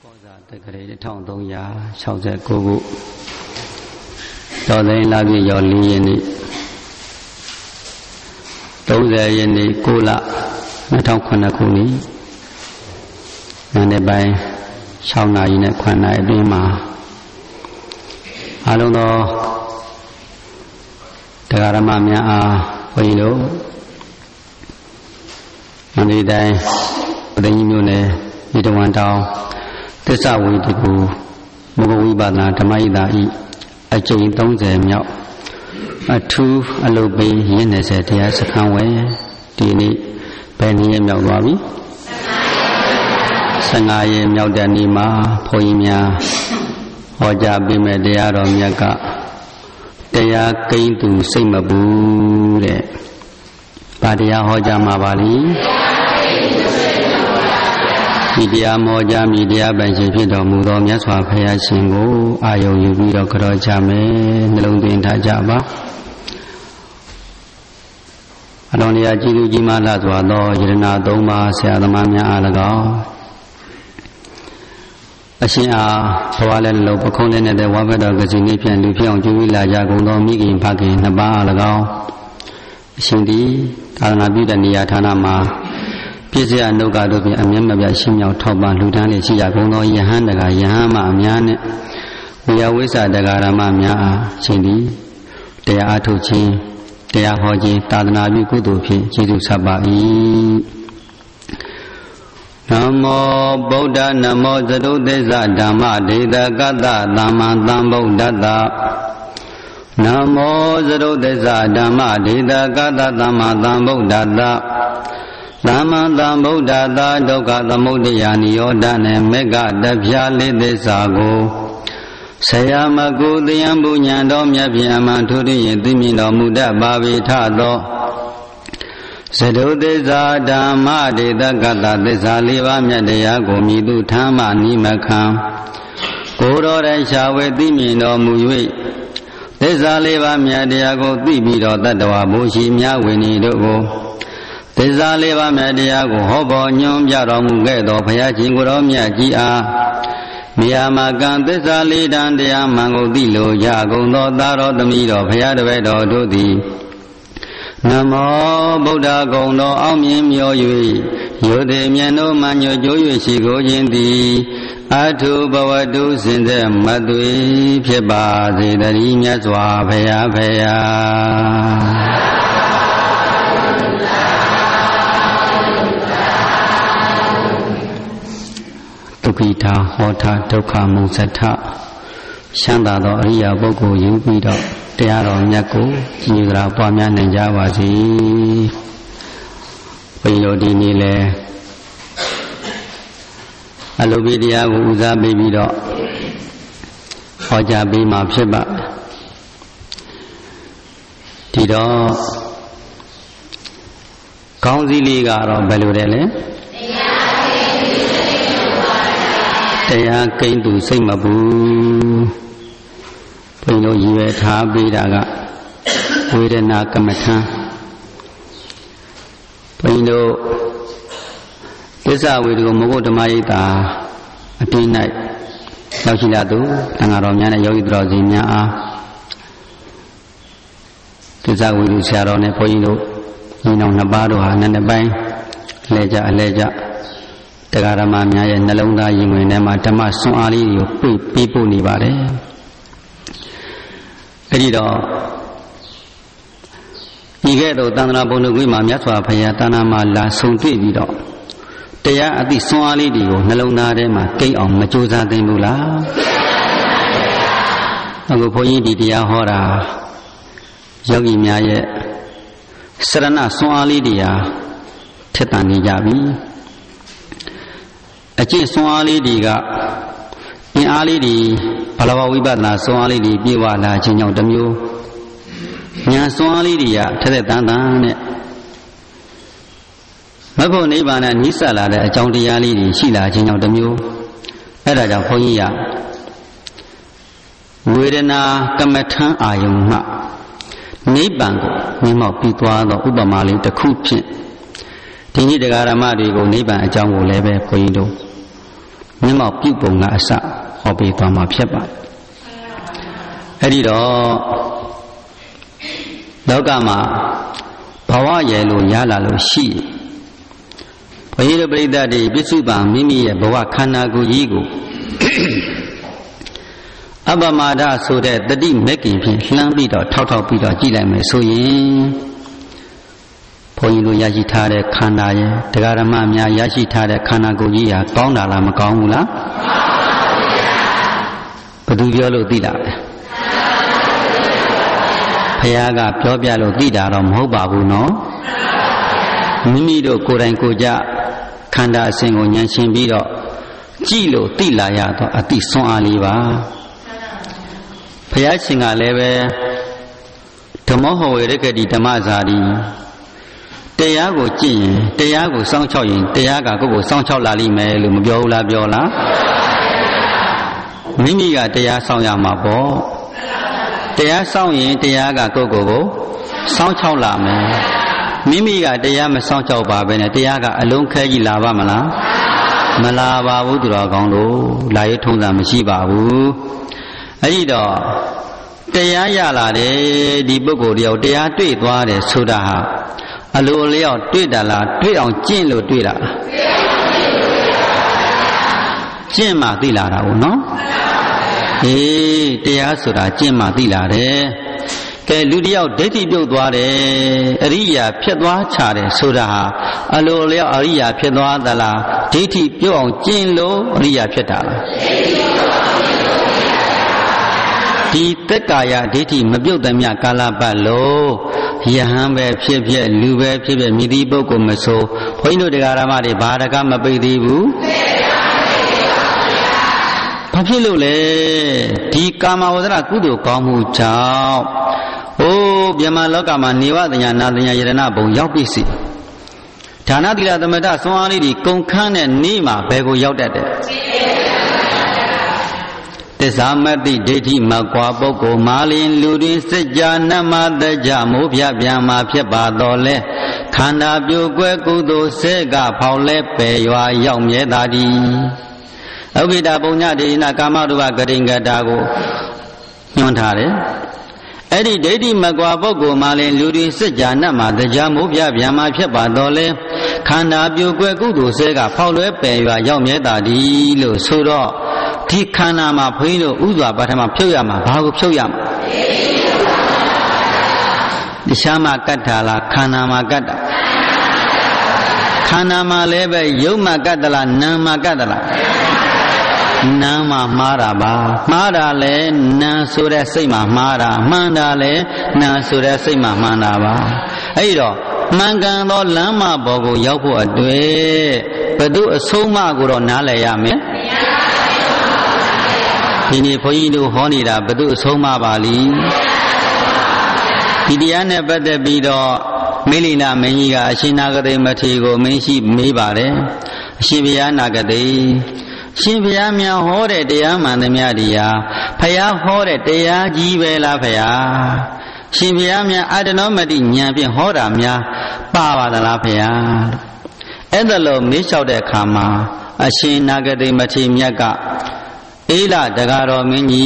ကောဇာတက္ကရာ1369ခုတော်သိန်းလပြည့်ရော4ရက်နေ့30ရက်နေ့9လ2009ခုနှစ်ညနေပိုင်း6နာရီနဲ့9နာရီအတွင်းမှာအလုံးသောတရားဓမ္မများအားဘုန်းကြီးတို့မန္တလေးတိုင်းပသိမ်ကြီးမြို့နယ်ဤတဝန်တောင်သစ္စာဝိတ္တကူမဂ္ဂဝိပဿနာဓမ္မဣတာဤအကျဉ်း30မြောက်အထူးအလုပ်ပေးရင်း20တရားစခန်းဝယ်ဒီနေ့ဘယ်နည်းမြောက်သွားပြီ15ရက်မြောက်တဲ့နေ့မှာဘုန်းကြီးများဟောကြားပေးမဲ့တရားတော်မြတ်ကတရားကိန်းသူစိတ်မပူတဲ့ဗာတရားဟောကြားမှာပါလိဒီတရားမောကြားမိတရားပိုင်ရှင်ဖြစ်တော်မူသောမြတ်စွာဘုရားရှင်ကိုအာယုံယူပြီးတော့ကြောကြမယ်နှလုံးသွင်းထားကြပါအလုံးတရားကြည်သူကြီးမားလာစွာသောယရဏသုံးပါးဆရာသမားများအား၎င်းအရှင်အားဘဝလည်းလုံးပခုံးလည်းနဲ့ဝါဘတ်တော်ကစီနေ့ဖြင့်လူဖြစ်အောင်ကြိုးဝီလာကြကုန်သောမိခင်ဖခင်နှစ်ပါးအား၎င်းအရှင်သည်သာသနာပြုတဲ့နေရာဌာနမှာပြည့်စရာနှုတ်ကတို့ဖြင့်အမျက်မပြတ်ရှင်းမြောက်ထောက်ပံ့လှူဒန်းလျက်ရှိကြကုန်သောယဟန်တကာယဟန်မအများနဲ့ဝိယဝိသတကာရမများအားရှင်သည်တရားအားထုတ်ခြင်းတရားဟောခြင်းသာသနာပြုကုသိုလ်ဖြင့်ကျေးဇူးဆက်ပါ၏နမောဗုဒ္ဓနမောသတုသစ္စာဓမ္မဒေသကတ္တသမ္မာသမ္ဗုဒ္ဓတ္တနမောသတုသစ္စာဓမ္မဒေသကတ္တသမ္မာသမ္ဗုဒ္ဓတ္တသမ္မာသမ္ဗုဒ္ဓတ္တဒုက္ခသမုဒယနိရောဓနဲ့မေဃတပြားလေးသစ္စာကိုဆရာမကုသယံပုညံတော်မြတ်ဖြင့်အမှန်ထိုးရင်းသိမြင်တော်မူတတ်ပါပေထသောသတုသစ္စာဓမ္မဒေသကတ္တသစ္စာ၄ပါးမြတ်တရားကိုမြည်သူထမ်းမှနိမခံကိုယ်တော်တိုင်ရှာဝေသိမြင်တော်မူ၍သစ္စာ၄ပါးမြတ်တရားကိုသိပြီးတော့တတ္တဝါဘုရှိမြဝိနည်းတို့ကိုသစ္စာ၄ပါးမြတ်တရားကိုဟောပေါ်ညွှန်ပြတော်မူခဲ့သောဘုရားရှင်ကိုယ်တော်မြတ်ကြီးအားမြာမကံသစ္စာ၄တန်တရားမှန်ကိုသိလိုကြကုန်သောသာတော်သမီးတော်ဘုရားတပည့်တော်တို့သည်နမောဗုဒ္ဓဂုဏ်တော်အောင်မြင်မျော၍ယုတိမြတ်တို့မှညွတ်ကြိုး၍ရှိကိုခြင်းသည်အထုဘဝတုစင်တဲ့မသွေဖြစ်ပါစေတည်းမြတ်စွာဘုရားဖေယာဒုက္ခိတာဟောတာဒုက္ခမုစထချမ်းသာသောအရိယာပုဂ္ဂိုလ်ယူပြီးတော့တရားတော်မြတ်ကိုကြည်ကြပွားများနိုင်ကြပါစေဘုရားဒီနေ့လဲအလုပိတရားကိုဦးစားပေးပြီးတော့ဟောကြားပေးမှာဖြစ်ပါဒီတော့ကောင်းစည်းလေးကတော့ဘယ်လိုလဲတရားကိန်းသူစိတ်မပူဘုန်းကြီးတို့ရည်ရွယ်ထားပေးတာကဝေဒနာကမ္မထံဘုန်းကြီးတို့သစ္စာဝေဒကမဂ္ဂဓမ္မယိတာအတိ၌ရောက်ရှိလာသူသံဃာတော်များနဲ့ယောဂီတော်စင်များအားသစ္စာဝေဒဆရာတော်နဲ့ဘုန်းကြီးတို့ညီနောင်နှစ်ပါးတို့ဟာနှစ်ပိုင်းအလဲကြတရားဓမ္မများရဲ့နှလုံးသားရင်ဝင်ထဲမှာဓမ္မဆွမ်းအားလေးတွေကိုပေးပို့နေပါတယ်အဲဒီတော့ဒီကဲ့သို့သန္တနာဘုံတို့ကွေးမှာမြတ်စွာဘုရားတဏ္ဍာမှာလာဆုံတွေ့ပြီးတော့တရားအသိဆွမ်းအားလေးတွေကိုနှလုံးသားထဲမှာကိန်းအောင်မကြိုးစားသိဘူးလားအခုဘုန်းကြီးဒီတရားဟောတာယောဂီများရဲ့စရဏဆွမ်းအားလေးတွေဟာထက်သန်နေကြပြီအကျင့်ဆွမ်းအားလေးတွေကအင်အားလေးတွေဘလဘဝိပဿနာဆွမ်းအားလေးတွေပြေဝလာခြင်းကြောင့်တစ်မျိုးဉာဏ်ဆွမ်းအားလေးတွေကထက်တဲ့တန်တန်နဲ့မဘုံနိဗ္ဗာန်နဲ့နိစ္စလာတဲ့အကြောင်းတရားလေးတွေရှိလာခြင်းကြောင့်တစ်မျိုးအဲ့ဒါကြောင့်ဘုန်းကြီးကဝေဒနာကမ္မထံအာယုံမှနိဗ္ဗာန်ကိုမြင်မောက်ပြီးသွားသောဥပမာလေးတစ်ခုဖြင့်ဒီနေ့တရားဓမ္မတွေကိုနိဗ္ဗာန်အကြောင်းကိုလည်းပဲဘုန်းကြီးတို့မျက်မှောက်ပြုပုံကအစဟောပေးသွားမှာဖြစ်ပါအဲ့ဒီတော့လောကမှာဘဝရဲ့လို့ရလာလို့ရှိဘုန်းကြီးတို့ပြိဿတွေပြစ္စုပန်မိမိရဲ့ဘဝခန္ဓာကိုယ်ကြီးကိုအပမာဒဆိုတဲ့တတိမက္ကိဖြင့်လှမ်းပြီးတော့ထောက်ပြီးတော့ကြည့်လိုက်မယ်ဆိုရင်ဘုန်းကြီးတို့ရရှိထားတဲ့ခန္ဓာရဲ့တရားဓမ္မများရရှိထားတဲ့ခန္ဓာကိုယ်ကြီးဟာကောင်းတာလားမကောင်းဘူးလားဘယ်သူပြောလို့သိတာလဲဘုရားကပြောပြလို့သိတာတော့မဟုတ်ပါဘူးနော်မိမိတို့ကိုယ်တိုင်ကိုယ်ကြခန္ဓာအစဉ်ကိုဉာဏ်ရှင်းပြီးတော့ကြည့်လို့သိလာရတော့အတိဆွမ်းအားလေးပါဘုရားရှင်ကလည်းပဲဓမ္မဟောဝေရကတိဓမ္မဇာတိတရားကိုကြည့်ရင်တရားကိုစောင့်ချောက်ရင်တရားကကိုယ့်ကိုစောင့်ချောက်လာလိမ့်မယ်လို့မပြောဘူးလားပြောလားမိမိကတရားစောင့်ရမှာပေါ့တရားစောင့်ရင်တရားကကိုယ့်ကိုစောင့်ချောက်လာမယ်မိမိကတရားမစောင့်ချောက်ပါပဲနဲ့တရားကအလုံးခဲကြီးလာပါမလားမလာပါဘူးသူတော်ကောင်းတို့လာရထုံးတာမရှိပါဘူးအဲ့ဒီတော့တရားရလာတယ်ဒီပုဂ္ဂိုလ်တယောက်တရားတွေ့သွားတယ်ဆိုတာဟာအလိုအလျောက်တွေ့တာလားတွေ့အောင်ကျင့်လို့တွေ့တာလားကျင့်မှသိလာတာဘူးနော်အေးတရားဆိုတာကျင့်မှသိလာတယ်ကဲလူတယောက်ဒိဋ္ဌိပြုတ်သွားတယ်အရိယာဖြစ်သွားချတယ်ဆိုတာဟာအလိုအလျောက်အရိယာဖြစ်သွားသလားဒိဋ္ဌိပြုတ်အောင်ကျင့်လို့အရိယာဖြစ်တာလားဒီသက်ကာယဒိဋ္ဌိမပြုတ်သမျှကာလပတ်လို့ယဟန်ပဲဖြစ်ဖြစ်လူပဲဖြစ်ဖြစ်မြည်သည့်ပုဂ္ဂိုလ်မဆိုဘုန်းကြီးတို့တရားဓမ္မတွေဘာတကမပိတ်သေးဘူးဘာဖြစ်လို့လဲဒီကာမဝဇ္ဇရကုသိုလ်ကောင်းမှုကြောင့်ဗြဟ္မာလောကမှာနေဝတညာနာတညာယရဏဘုံရောက်ပြီစီဌာနတိလသမထဆွမ်းအားလေးဒီကုန်ခန်းတဲ့နေ့မှာဘယ်ကိုရောက်တတ်တယ်သစ္စာမတ္တိဒိဋ္ဌိမကွာပုဂ္ဂိုလ်မာလင်လူတွင်စကြနမတကြမိုးပြပြန်မှာဖြစ်ပါတော်လဲခန္ဓာပြိုကွဲကုသိုလ်စေကဖောက်လဲပယ်ရွာရောက်မြဲသာသည်ဥပိ္ပဒပုံညဒေနာကာမရူပဂရိင်္ဂတာကိုညွှန်ထားတယ်အဲ့ဒီဒိဋ္ဌိမကွာပုဂ္ဂိုလ်မှလည်းလူတွေစကြနမှာတရားမိုးပြပြန်မှာဖြစ်ပါတော်လဲခန္ဓာပြိုကွဲကုသိုလ်စေကဖောက်လွဲပယ်ရွာရောက်မြဲတာဒီလို့ဆိုတော့ဒီခန္ဓာမှာဘုန်းကြီးတို့ဥစွာပါထမဖြုတ်ရမှာဘာကိုဖြုတ်ရမှာတရားမှာကတ်တာလားခန္ဓာမှာကတ်တာခန္ဓာမှာလည်းပဲယုတ်မှာကတ်တလားနာမ်မှာကတ်တလားနာမ်မှာမှားတာပါမှားတာလဲနာမ်ဆိုတဲ့စိတ်မှာမှားတာမှန်တာလဲနာမ်ဆိုတဲ့စိတ်မှာမှန်တာပါအဲ့တော့မှန်ကန်သောလမ်းမပေါ်ကိုရောက်ဖို့အတွက်ဘု து အဆုံးမကိုတော့နားလည်ရမယ်ဒီနေ့ဘုန်းကြီးတို့ဟောနေတာဘု து အဆုံးမပါလိဒီတရားနဲ့ပတ်သက်ပြီးတော့မေလိနာမင်းကြီးကအရှင်နာဂတိမထေရကိုမင်းရှိမေးပါတယ်အရှင်ဘုရားနာဂတိရှင်ဘုရားများဟောတဲ့တရားမှန်သမျှတရားဘုရားဟောတဲ့တရားကြီးပဲလားဘုရားရှင်ဘုရားများအတ္တနောမတိဉာဏ်ဖြင့်ဟောတာများပါပါသလားဘုရားအဲ့ဒါလို့မေးလျှောက်တဲ့အခါမှာအရှင်နာဂတိမထေရမြတ်ကအေးလားတကားတော်မင်း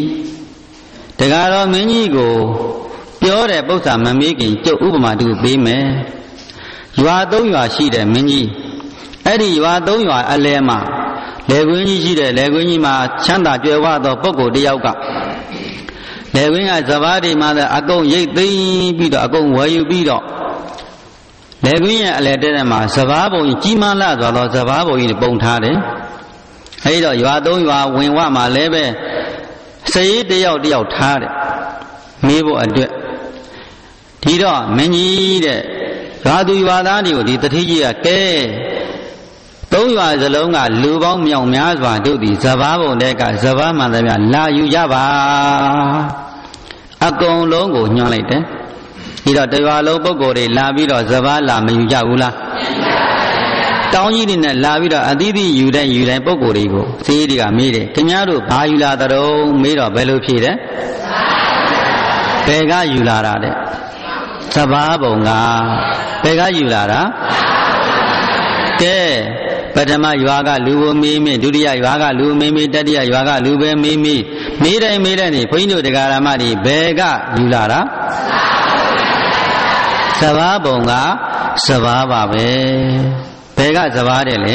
ကြီးကိုပြောတဲ့ပု္ပ္ပာမမေးခင်ကျုပ်ဥပမာတူပေးမယ်ရွာ၃ရွာရှိတယ်မင်းကြီးအဲ့ဒီရွာ၃ရွာအလဲမှာလေကွင်းကြီးရှိတယ်လေကွင်းကြီးမှာချမ်းသာကြွယ်ဝသောပုဂ္ဂိုလ်တယောက်ကလေကွင်းကစဘာတွေမှာအကုန်ရိတ်သိမ်းပြီးတော့အကုန်ဝယ်ယူပြီးတော့လေကွင်းရဲ့အလဲတဲ့မှာစဘာဘုံကြီးကြီးမားလာသွားသောစဘာဘုံကြီးပုံထားတယ်အဲဒီတော့ရွာ၃ရွာဝင်ဝမှာလည်းပဲစည်တယောက်ထားတယ်မေးဖို့အတွက်ဒီတော့မင်းကြီးတဲ့ရွာသူရွာသားတွေကိုဒီတတိကြီးကကဲ၃ရွာစလုံးကလူပေါင်းမြောက်များစွာတို့သည်စဘာဘုံတဲ့ကစဘာမှန်သမျှလာယူကြပါအကုန်လုံးကိုညွှန်လိုက်တယ်ဒီတော့တရွာလုံးပုဂ္ဂိုလ်တွေလာပြီးတော့စဘာလာမယူကြဘူးလားတောင်းကြီးတွေနဲ့လာပြီးတော့အသီးသီးယူတိုင်းပုဂ္ဂိုလ်တွေကိုဈေးတွေကမေးတယ်ခင်ဗျားတို့ဘာယူလာသတုံးမေးတော့ဘယ်လိုဖြေတယ်ဘယ်ကယူလာတာတဲ့စဘာဘုံကဘယ်ကယူလာတာကဲပထမရွာကလူကိုမေးမေးဒုတိယရွာကလူမေးမေးတတိယရွာကလူပဲမေးမေးမေးတိုင်းမေးတိုင်းနေဘုန်းကြီးတို့တရားဓမ္မတွေဘယ်ကယူလာတာစဘာပုံကစဘာပါပဲဘယ်ကစဘာတယ်လဲ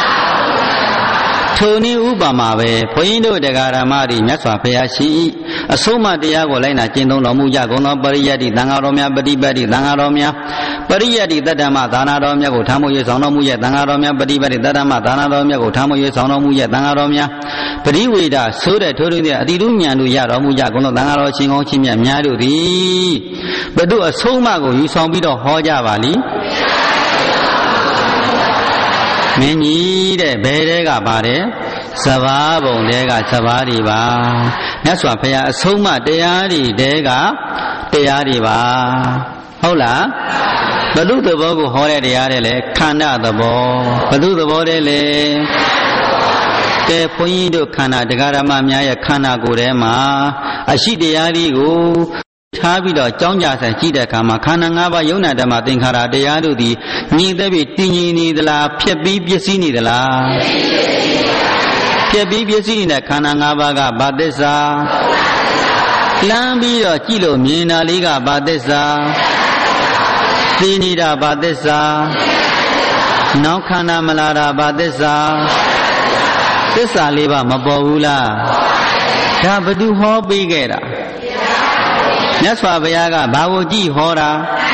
ထိုနည်းဥပမာပဲဘုန်းကြီးတို့တရားဓမ္မတွေမြတ်စွာဘုရားရှိအဆုံးအမတရားကိုလိုက်နာကျင့်သုံးတော်မူကြကုန်သောပရိယတ္တိသံဃာတော်များပฏิပတ်တိသံဃာတော်များပရိယတ္တိတတ္တမသာနာတော်များကိုထားမွေ၍ဆောင်တော်မူရဲ့သံဃာတော်များပฏิပတ်တိတတ္တမသာနာတော်များကိုထားမွေ၍ဆောင်တော်မူရဲ့သံဃာတော်များပရိဝေဒဆိုတဲ့ထိုးတဲ့အတိတုဉာဏ်တို့ရတော်မူကြကုန်သောသံဃာတော်ရှင်ကောင်းချင်းမြတ်များတို့သည်ဘုသူအဆုံးအမကိုယူဆောင်ပြီးတော့ဟောကြပါလိမင်းကြီးတဲ့ဘယ်တဲကပါတယ်စဘာပုံတဲကစဘာတွေပါမြတ်စွာဘုရားအဆုံးအမတရားတွေတဲကတရားတွေပါဟုတ်လားဘု து သဘောကိုဟောတဲ့တရားတွေလေခန္ဓာသဘောဘု து သဘောတဲ့လေကဲဘုန်းကြီးတို့ခန္ဓာတရားဓမ္မများရဲ့ခန္ဓာကိုယ်ထဲမှာအရှိတရားတွေကိုထားပြီးတော့ကြောင်းကြဆိုင်ကြည့်တဲ့အခါမှာခန္ဓာ၅ပါးယုံနာဓမ္မသင်္ခါရတရားတို့သည်ညီသက်ပြီးတည်ငြိမ်နေသလားဖြစ်ပြီးပျက်စီးနေသလားဖြစ်ပြီးပျက်စီးနေတဲ့ခန္ဓာ၅ပါးကဘာသစ္စာလှမ်းပြီးတော့ကြည့်လို့မြင်တာလေးကဘာသစ္စာသိနေတာဘာသစ္စာနောက်ခန္ဓာမလာတာဘာသစ္စာသစ္စာလေးပါမပေါ်ဘူးလားဒါဘယ်သူဟောပေးခဲ့တာမြတ်စွာဘုရားကဘာကိုကြည့်ဟောတာ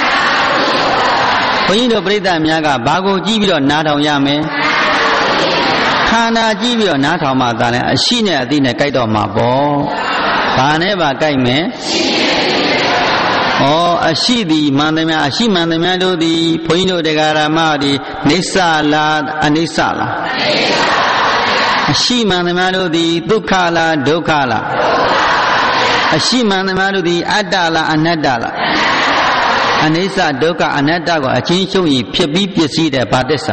ဘုန်းကြီးတို့ပြိဿများကဘာကိုကြည့်ပြီးတော့နားထောင်ရမယ်ခန္ဓာကြည့်ပြီးတော့နားထောင်မှသာလဲအရှိနဲ့အသိနဲ့ကြိုက်တော့မှာပေါ့ဘာနဲ့ပါကြိုက်မယ်ဩအရှိသည်မှန်သမျှအရှိမှန်သမျှတို့သည်ဘုန်းကြီးတို့တရားဓမ္မသည်နိစ္စလားအနိစ္စလားအရှိမှန်သမျှတို့သည်ဒုက္ခလားဒုက္ခလားအရှိမှန်သမျှတို့သည်အတ္တလားအနတ္တလားအနိစ္စဒုက္ခအနတ္တကိုအချင်းချုပ်ရင်ဖြစ်ပြီးပစ္စည်းတဲ့ဘာသစ္စာ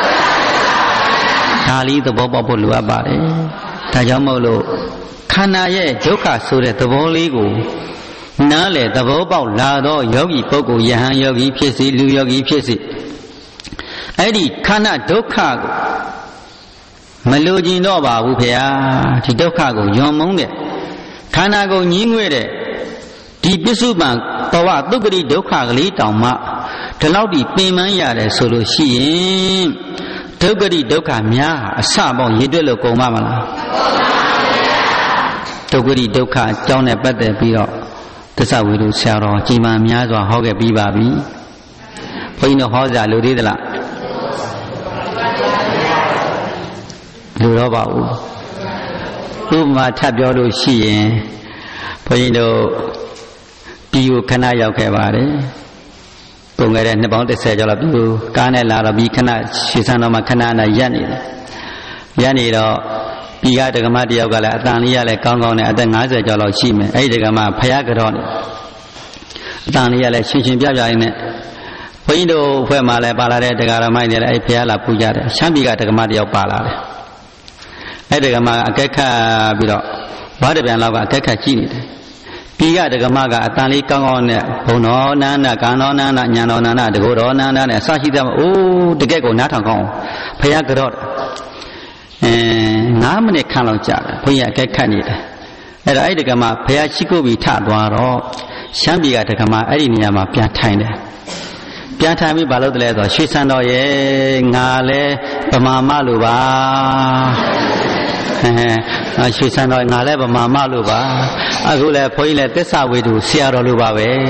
ဒါလေးသဘောပေါက်ဖို့လိုအပ်ပါတယ်ဒါကြောင့်မို့လို့ခန္ဓာရဲ့ဒုက္ခဆိုတဲ့သဘောလေးကိုနားလေသဘောပေါက်လာတော့ယောဂီပုဂ္ဂိုလ်ယဟန်ယောဂီဖြစ်စေလူယောဂီဖြစ်စေအဲ့ဒီခန္ဓာဒုက္ခကိုမလိုချင်တော့ပါဘူးဖေဟာဒီဒုက္ခကိုယွံမုန်းတဲ့ခန္ဓာကိုညှင်းငွေ့တဲ့ဒီပစ္စုပန်ဘဝဒုက္ခတိဒုက္ခကလေးတောင်မှဒီလောက်ဒီပင်ပန်းရတယ်ဆိုလို့ရှိရင်ဒုက္ခတိဒုက္ခများအစပေါင်းရည်တွက်လို့ကုန်ပါမလားဒုက္ခတိဒုက္ခအကြောင်းနဲ့ပတ်သက်ပြီးတော့သစ္စာဝေဒဆရာတော်ကြီးမားများစွာဟောခဲ့ပြီးပါပြီဘုန်းကြီးတို့ဟောကြလူသေးသလားလူတော့ပါဘူးဥပမာထပ်ပြောလို့ရှိရင်ဘုန်းကြီးတို့ပြည်ကိုခဏရောက်ခဲ့ပါတယ်ပုံခဲ့တဲ့နှစ်ပေါင်း30ကျော်လောက်ပြည်ကိုကားနဲ့လာတော့ပြီးခဏရွှေစံတော်မှာခဏနဲ့ရက်နေတယ်ရက်နေတော့ပြည်ကဒကမတယောက်ကလည်းအတန်လေးရလဲကောင်းကောင်းနဲ့အသက်50ကျော်လောက်ရှိမယ်အဲ့ဒီဒကမဖယားကြောနေအတန်လေးရလဲရှင်ရှင်ပြပြရင်းနဲ့ဘုန်းကြီးတို့အဖွဲ့မှာလည်းပါလာတဲ့ဒကာရမိုင်းတွေလည်းအဲ့ဖယားလာပူကြတယ်ရှမ်းပြည်ကဒကမတယောက်ပါလာတယ်အဲ့ဒကမအကက်ခတ်ပြီးတော့ဘာတပြန်လောက်ကအကက်ခတ်ကြည့်နေတယ်ပြည်ကဒကမကအတန်လေးကောင်းကောင်းနဲ့ဘုံတော်နန္ဒကံတော်နန္ဒညာတော်နန္ဒတကောတော်နန္ဒနဲ့အစရှိတဲ့အိုးတကက်ကိုနားထောင်ကောင်းဖယားကြော9မိနစ်ခန့်လောက်ကြာတယ်ဘုန်းကြီးအကဲခတ်နေတယ်အဲ့တော့အဲ့ဒီကမှဘုရားရှိခိုးပြီးထသွားတော့ရှမ်းပြည်ကတကမှအဲ့ဒီနေရာမှာပြန်ထိုင်တယ်ပြန်ထိုင်ပြီးဘာလို့တလဲဆိုတော့ရွှေစံတော်ရဲ့ငါလဲဗမာမလို့ပါရွှေစံတော်ငါလဲဗမာမလို့ပါအခုလဲဘုန်းကြီးလဲသစ္စာဝေဒုဆရာတော်လို့ပါပဲ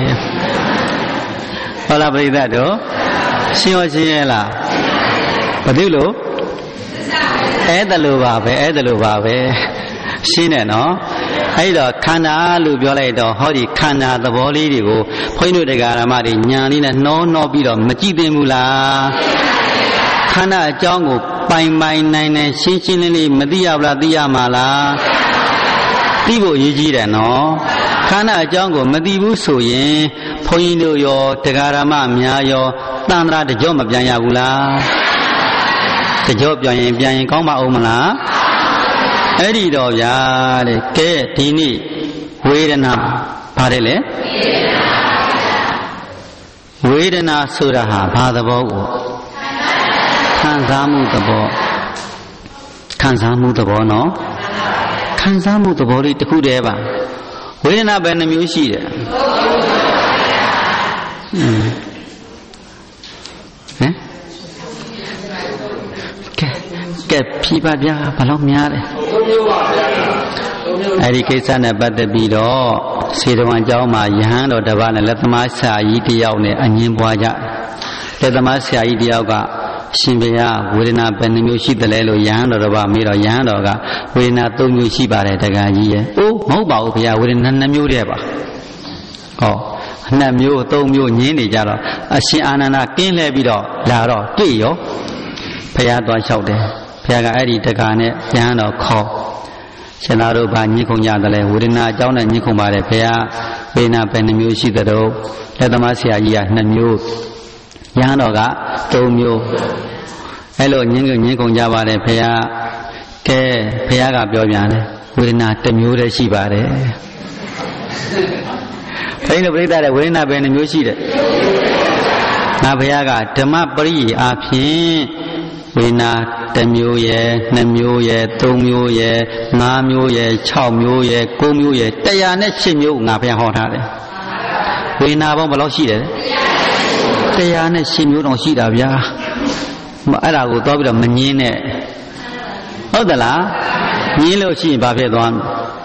ဟုတ်လားပြိဿတို့ရှင်းရရှင်းရလားဘာဖြစ်လို့အဲ့ဒါလိုပါပဲအဲ့ဒါလိုပါပဲရှင်းတယ်နော်အဲ့တော့ခန္ဓာလို့ပြောလိုက်တော့ဟောဒီခန္ဓာသဘောလေးတွေကိုဘုန်းကြီးတို့တရားဓမ္မတွေညာလေးနဲ့နှောပြီးတော့မကြည့်သင့်ဘူးလားခန္ဓာအကြောင်းကိုပိုင်နိုင်ရှင်းရှင်းလင်းလင်းမသိရဘူးလားသိရမှာလားသိဖို့အရေးကြီးတယ်နော်ခန္ဓာအကြောင်းကိုမသိဘူးဆိုရင်ဘုန်းကြီးတို့ရောတရားဓမ္မများရောတန်ត្រာတကြောမပြန်ရဘူးလားတကြောပြန်ရင်ကောင်းပါဦးမလားအဲ့ဒီတော့ဗျာတဲ့ကဲဒီနေ့ဝေဒနာပါတယ်လေဝေဒနာဆိုတာဟာဘာသဘောကိုခခံစားမှုသဘောခံစားမှုသဘောနော်ခံစားမှုသဘောလေးတစ်ခုတည်းပါဝေဒနာပဲနှမျိုးရှိတယ်ဟမ်ကဲဖြီးပါဗျာဘာလို့များလဲအဲ့ဒီကိစ္စနဲ့ပတ်သက်ပြီးတော့စေတဝန်ကျောင်းမှာယဟန်တော်တစ်ပါးနဲ့လက်သမားဆရာကြီးတစ်ယောက်နဲ့အငင်းပွားကြလက်သမားဆရာကြီးတစ်ယောက်ကရှင်ဘုရားဝေဒနာဘယ်နှမျိုးရှိသလဲလို့ယဟန်တော်တစ်ပါးမေးတော့ယဟန်တော်ကဝေဒနာ၃မျိုးရှိပါတယ်တက္ကကြီးရဲ့အိုးမဟုတ်ပါဘူးဘုရားဝေဒနာ၂မျိုးတည်းပါဟော၂မျိုး၃မျိုးညင်းနေကြတော့အရှင်အာနန္ဒကင်းလဲပြီးတော့လာတော့တွေ့ရောဘုရားသွားလျှောက်တယ်ဘုရားကအဲ့ဒီတက္ကနဲ့ယဟန်တော်ခေါ်ရှင်သာတို့ဘာညှိခုံကြတယ်လဲဝေဒနာအကြောင်းနဲ့ညှိခုံပါတယ်ဘုရားဝေဒနာဘယ်နှမျိုးရှိသလဲလက်သမားဆရာကြီးက2မျိုးယဟန်တော်က3မျိုးအဲ့လိုညှိခုံကြပါတယ်ဘုရားကဲဘုရားကပြောပြန်တယ်ဝေဒနာ1မျိုးတည်းရှိပါတယ်ဘုန်းကြီးတို့ပြိဿတဲ့ဝေဒနာဘယ်နှမျိုးရှိတယ်ငါဘုရားကဓမ္မပရိယေအားဖြင့်ဝေဒနာ1မျိုးရယ်2မျိုးရယ်3မျိုးရယ်5မျိုးရယ်6မျိုးရယ်9မျိုးရယ်108မျိုးငါဘုရားဟောထားတယ်ဝေဒနာပေါင်းဘယ်လောက်ရှိတယ်108မျိုးတောင်ရှိတာဗျာအဲ့ဒါကိုသွားပြီးတော့မငင်းနဲ့ဟုတ်သလားငင်းလို့ရှိရင်ဘာဖြစ်သွား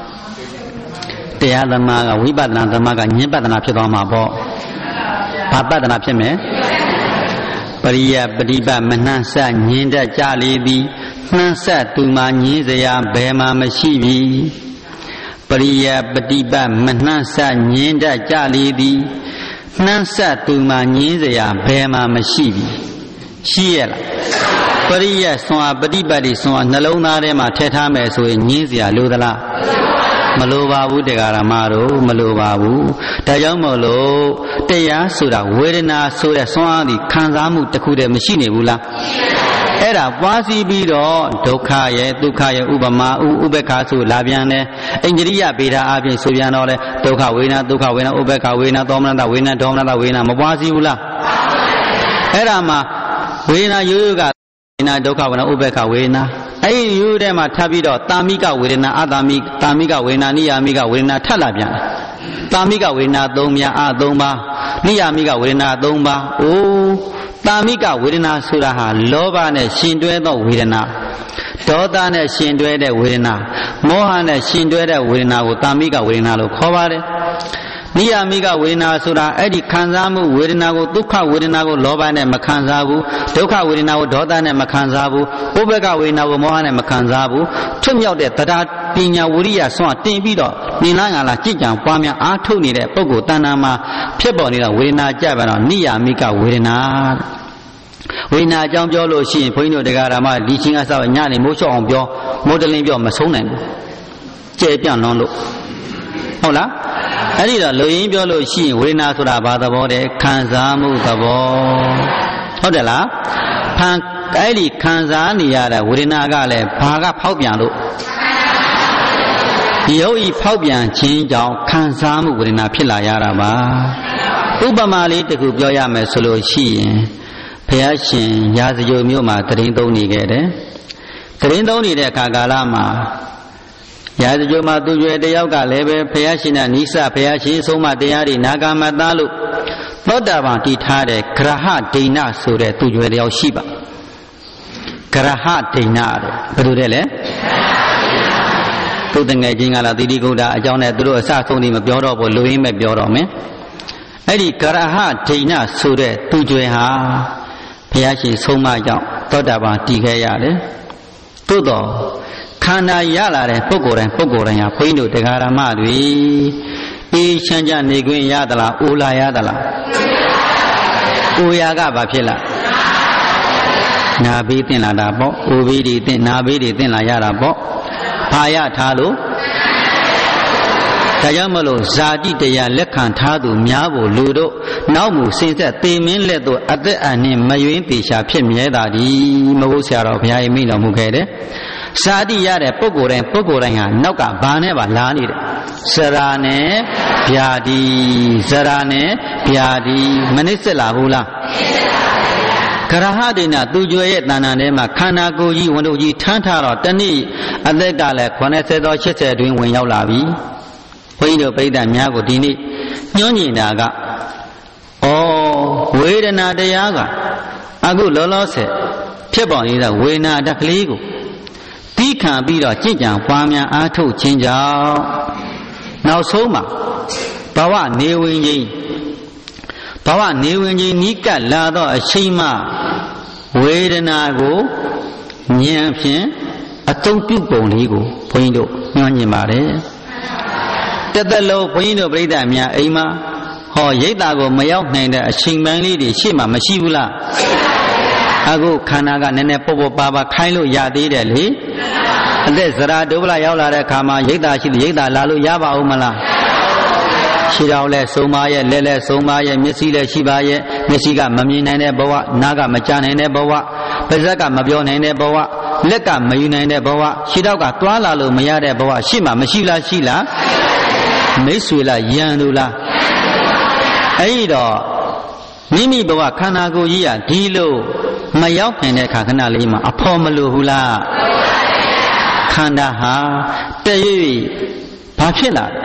တရားသမားကဝိပဿနာသမားကဉာဏ်ပဿနာဖြစ်သွားမှာပေါ့ဘာပဿနာဖြစ်မယ်ပရိယပฏิပတ်မနှံ့ဆက်ညင်းတတ်ကြလေသည်နှံ့ဆက်သူမှညင်းစရာဘယ်မှမရှိပြီပရိယပฏิပတ်မနှံ့ဆက်ညင်းတတ်ကြလေသည်နှံ့ဆက်သူမှညင်းစရာဘယ်မှမရှိပြီရှိရလားပရိယဆွမ်းပฏิပတ်ဒီဆွမ်းနှလုံးသားထဲမှာထည့်ထားမယ်ဆိုရင်ညင်းစရာလိုသလားမလိုပါဘူးတရားဓမ္မတို့မလိုပါဘူးဒါကြောင့်မို့လို့တရားဆိုတာဝေဒနာဆိုတဲ့ဆွမ်းအားဒီခံစားမှုတစ်ခုတည်းမရှိနေဘူးလားအဲ့ဒါပွားစီပြီးတော့ဒုက္ခရဲ့ဒုက္ခရဲ့ဥပမာဥပက္ခဆိုလာပြန်တယ်အိန္ဒြိယဗေဒအပြင်ဆိုပြန်တော့လေဒုက္ခဝေဒနာဒုက္ခဝေဒနာဥပက္ခဝေဒနာသောမနတဝေဒနာဒေါမနတဝေဒနာမပွားစီဘူးလားအဲ့ဒါမှာဝေဒနာရိုးရိုးကဝေဒနာဒုက္ခဝေဒနာဥပက္ခဝေဒနာအဲ့ဒီရိုးထဲမှာထပ်ပြီးတော့တာမိကဝေဒနာအတာမိတာမိကဝေဒနာနိယာမိကဝေဒနာထပ်လာပြန်တယ်တာမိကဝေဒနာ3များအ3ပါးနိယာမိကဝေဒနာ3ပါးအိုးတာမိကဝေဒနာဆိုတာဟာလောဘနဲ့ရှင်တွဲသောဝေဒနာဒေါသနဲ့ရှင်တွဲတဲ့ဝေဒနာမောဟနဲ့ရှင်တွဲတဲ့ဝေဒနာကိုတာမိကဝေဒနာလို့ခေါ်ပါတယ်နိယာမိကဝေဒနာဆိုတာအဲ့ဒီခံစားမှုဝေဒနာကိုဒုက္ခဝေဒနာကိုလောဘနဲ့မခံစားဘူးဒုက္ခဝေဒနာကိုဒေါသနဲ့မခံစားဘူးဥပ္ပကဝေဒနာကိုမောဟနဲ့မခံစားဘူးထွတ်မြောက်တဲ့တရားပညာဝိရိယဆွမ်းတင်ပြီးတော့နိလန်းကလာကြည်ကြံပွားများအားထုတ်နေတဲ့ပုဂ္ဂိုလ်တဏ္ဍာမှာဖြစ်ပေါ်နေတဲ့ဝေဒနာကြပါတော့နိယာမိကဝေဒနာဝေဒနာအကြောင်းပြောလို့ရှိရင်ဘုန်းကြီးတို့တရားဓမ္မဒီချင်းကစောက်ညနေမိုးလျှော့အောင်ပြောမိုးတလင်းပြောမဆုံးနိုင်ဘူးကျဲပြန့်လွန်းလို့ဟုတ်လားအဲ့ဒီတော့လူရင်းပြောလို့ရှိရင်ဝေဒနာဆိုတာဘာသဘောတဲ့ခံစားမှုသဘောဟုတ်တယ်လားအဲ့ဒီခံစားနေရတဲ့ဝေဒနာကလည်းဘာကဖောက်ပြန်လို့ဒီဟုတ်ဤဖောက်ပြန်ခြင်းကြောင့်ခံစားမှုဝေဒနာဖြစ်လာရတာပါဥပမာလေးတစ်ခုပြောရမယ်ဆိုလို့ရှိရင်ဘုရားရှင်ရာဇဂိုမြို့မှာတရင်သုံးနေခဲ့တယ်တရင်သုံးနေတဲ့အခါကာလမှာရာဇဂိုမှာသူရွယ်တယောက်ကလည်းပဲဘုရားရှင်နဲ့နိစ္စဘုရားရှင်ဆုံးမတရားတွေနာဂမသားလို့သောတာပန်တည်ထားတဲ့ဂရဟဒိဏဆိုတဲ့သူရွယ်တယောက်ရှိပါဂရဟဒိဏတဲ့ဘယ်လိုလဲသူတငယ်ချင်းကလာတိတိကုဒ္ဒအကြောင်းနဲ့သူတို့အစဆုံးဒီမပြောတော့ဘူးလူရင်းမဲ့ပြောတော့မယ်အဲ့ဒီဂရဟဒိဏဆိုတဲ့သူကျွယ်ဟာဘုရားရှင်ဆုံးမကြောင့်သောတာပန်တည်ခဲ့ရတယ်သို့တော့ခန္ဓာရလာတဲ့ပုဂ္ဂိုလ်တိုင်းဟာဘုန်းကြီးတို့တရားဓမ္မတွေအေးချမ်းချမ်းနေခွင့်ရသလားအိုလာရသလားအိုရာကဘာဖြစ်လားနာဘေးတင်လာတာပေါ့အိုဘေးတွေတင်နာဘေးတွေတင်လာရတာပေါ့ဘာရထားလို့ဒါကြောင့်မလို့ဇာတိတရားလက်ခံထားသူများကိုလူတို့နောက်မူစင်ဆက်သေမင်းလက်တို့အသက်အန္တမယွင်းတေရှာဖြစ်မြဲတာဒီမဟုတ်ဆရာတော်ဘုရားမိန့်တော်မူခဲ့တယ်ဇာတိရတဲ့ပုဂ္ဂိုလ်တိုင်းဟာနောက်ကဘာနဲ့ပါလာနေတယ်ဇရာနဲ့ဗျာဒီဇရာနဲ့ဗျာဒီမနစ်စစ်လာဘူးလားဂ ha de na tu jo ye tana de ma khana ko ji wan do ji thang tha ro tani athek ka le 80 到80အတွင်းဝင်ရောက်လာပြီဘုန်းကြီးတို့ပိဋကများကိုဒီနေ့ညွှန်းညင်တာကဩဝေဒနာတရားကအခုလောလောဆယ်ဖြစ်ပေါ်နေတဲ့ဝေဒနာတက်ကလေးကိုသိခံပြီးတော့ကြင်ကြံပွားများအားထုတ်ခြင်းကြောင့်နောက်ဆုံးမှာဘဝနေဝင်ခြင်းနီးကပ်လာတော့အချိန်မှဝေဒနာကိုဉာဏ်ဖြင့်အသုံးပြုပုံလေးကိုဘုန်းကြီးတို့ညွှန်ညင်ပါတယ်တသက်လုံးဘုန်းကြီးတို့ပြိဿအများအိမ်မှာဟောရိတ်တာကိုမရောက်နိုင်တဲ့အချိန်ပိုင်းလေးတွေရှေ့မှာမရှိဘူးလားအခုခန္ဓာကနည်းနည်းပေါ့ပေါ့ပါပါခိုင်းလို့ရသေးတယ်လေအသက်ဇရာဒုဗ္ဗလရောက်လာတဲ့ခါမှာရိတ်တာရှိတယ်ရိတ်တာလာလို့ရပါဦးမလားခြေတော်လည်းဆုံးပါရဲ့လက်လည်းဆုံးပါရဲ့မျက်စိလည်းရှိပါရဲ့မျက်စိကမမြင်နိုင်တဲ့ဘဝနားကမကြားနိုင်တဲ့ဘဝပါးစပ်ကမပြောနိုင်တဲ့ဘဝလက်ကမယူနိုင်တဲ့ဘဝခြေတော်ကတွားလာလို့မရတဲ့ဘဝရှေ့မှာမရှိလားရှိလားမိတ်ဆွေလားယံသူလားအဲ့ဒီတော့မိမိဘဝခန္ဓာကိုယ်ကြီးကဒီလိုမရောက်နိုင်တဲ့ခါခဏလေးမှာအဖော်မလို့ဘူးလားခန္ဓာဟာတည့်၍ဘာဖြစ်လာ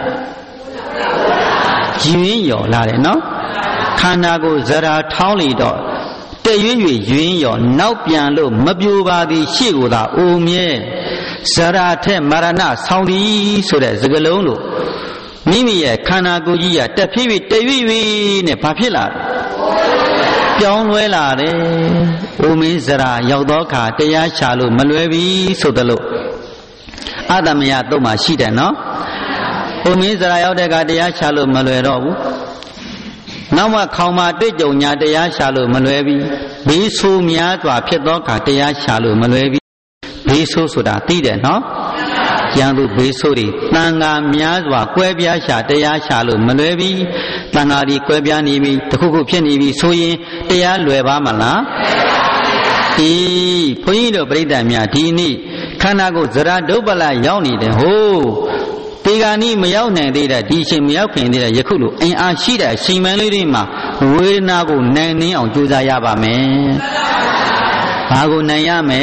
လဲယွင်းရော်လာတယ်နော်ခန္ဓာကိုယ်ဇရာထောင်းလေတော့တည့်၍ယွင်းရော်နောက်ပြန်လို့မပြိုပါသည်ရှေ့ကိုသာအိုမြဲဇရာထက်မရဏဆောင်းသည်ဆိုတဲ့စကားလုံးလို့မိမိရဲ့ခန္ဓာကိုယ်ကြီးကတက်ဖြည်းဖြည်းတည့်၍နဲ့ဘာဖြစ်လာလဲပြောင်းလဲလာတယ်။အိုမင်းစရာရောက်သောအခါတရားချလို့မလွယ်ပြီဆိုသလိုအတ္တမယတုတ်မှရှိတယ်နော်။အိုမင်းစရာရောက်တဲ့အခါတရားချလို့မလွယ်တော့ဘူး။နောက်မှခေါင်မှတွေ့ကြုံညာတရားချလို့မလွယ်ပြီ။ဘေးဆိုးများစွာဖြစ်သောအခါတရားချလို့မလွယ်ပြီ။ဘေးဆိုးဆိုတာသိတယ်နော်။ကျန်သူဘေးဆိုးတွေတန်ဃာများစွာကွဲပြားရှာတရားရှာလို့မလွယ်ပြီတန်ဃာတွေကွဲပြားနေပြီတခုခုဖြစ်နေပြီဆိုရင်တရားလွယ်ပါမလားဒီဘုန်းကြီးတို့ပြိဿများဒီနေ့ခန္ဓာကိုယ်ဇရာဒုပ္ပလရောက်နေတယ်ဟိုးဒီကနေ့မရောက်နိုင်သေးတဲ့ဒီအချိန်မရောက်ခင်သေးတဲ့ယခုလိုအင်အားရှိတဲ့အချိန်မှန်လေးတွေမှာဝေဒနာကိုနိုင်နှင်းအောင်ကြိုးစားရပါမယ်ဘာကိုနိုင်ရမလဲ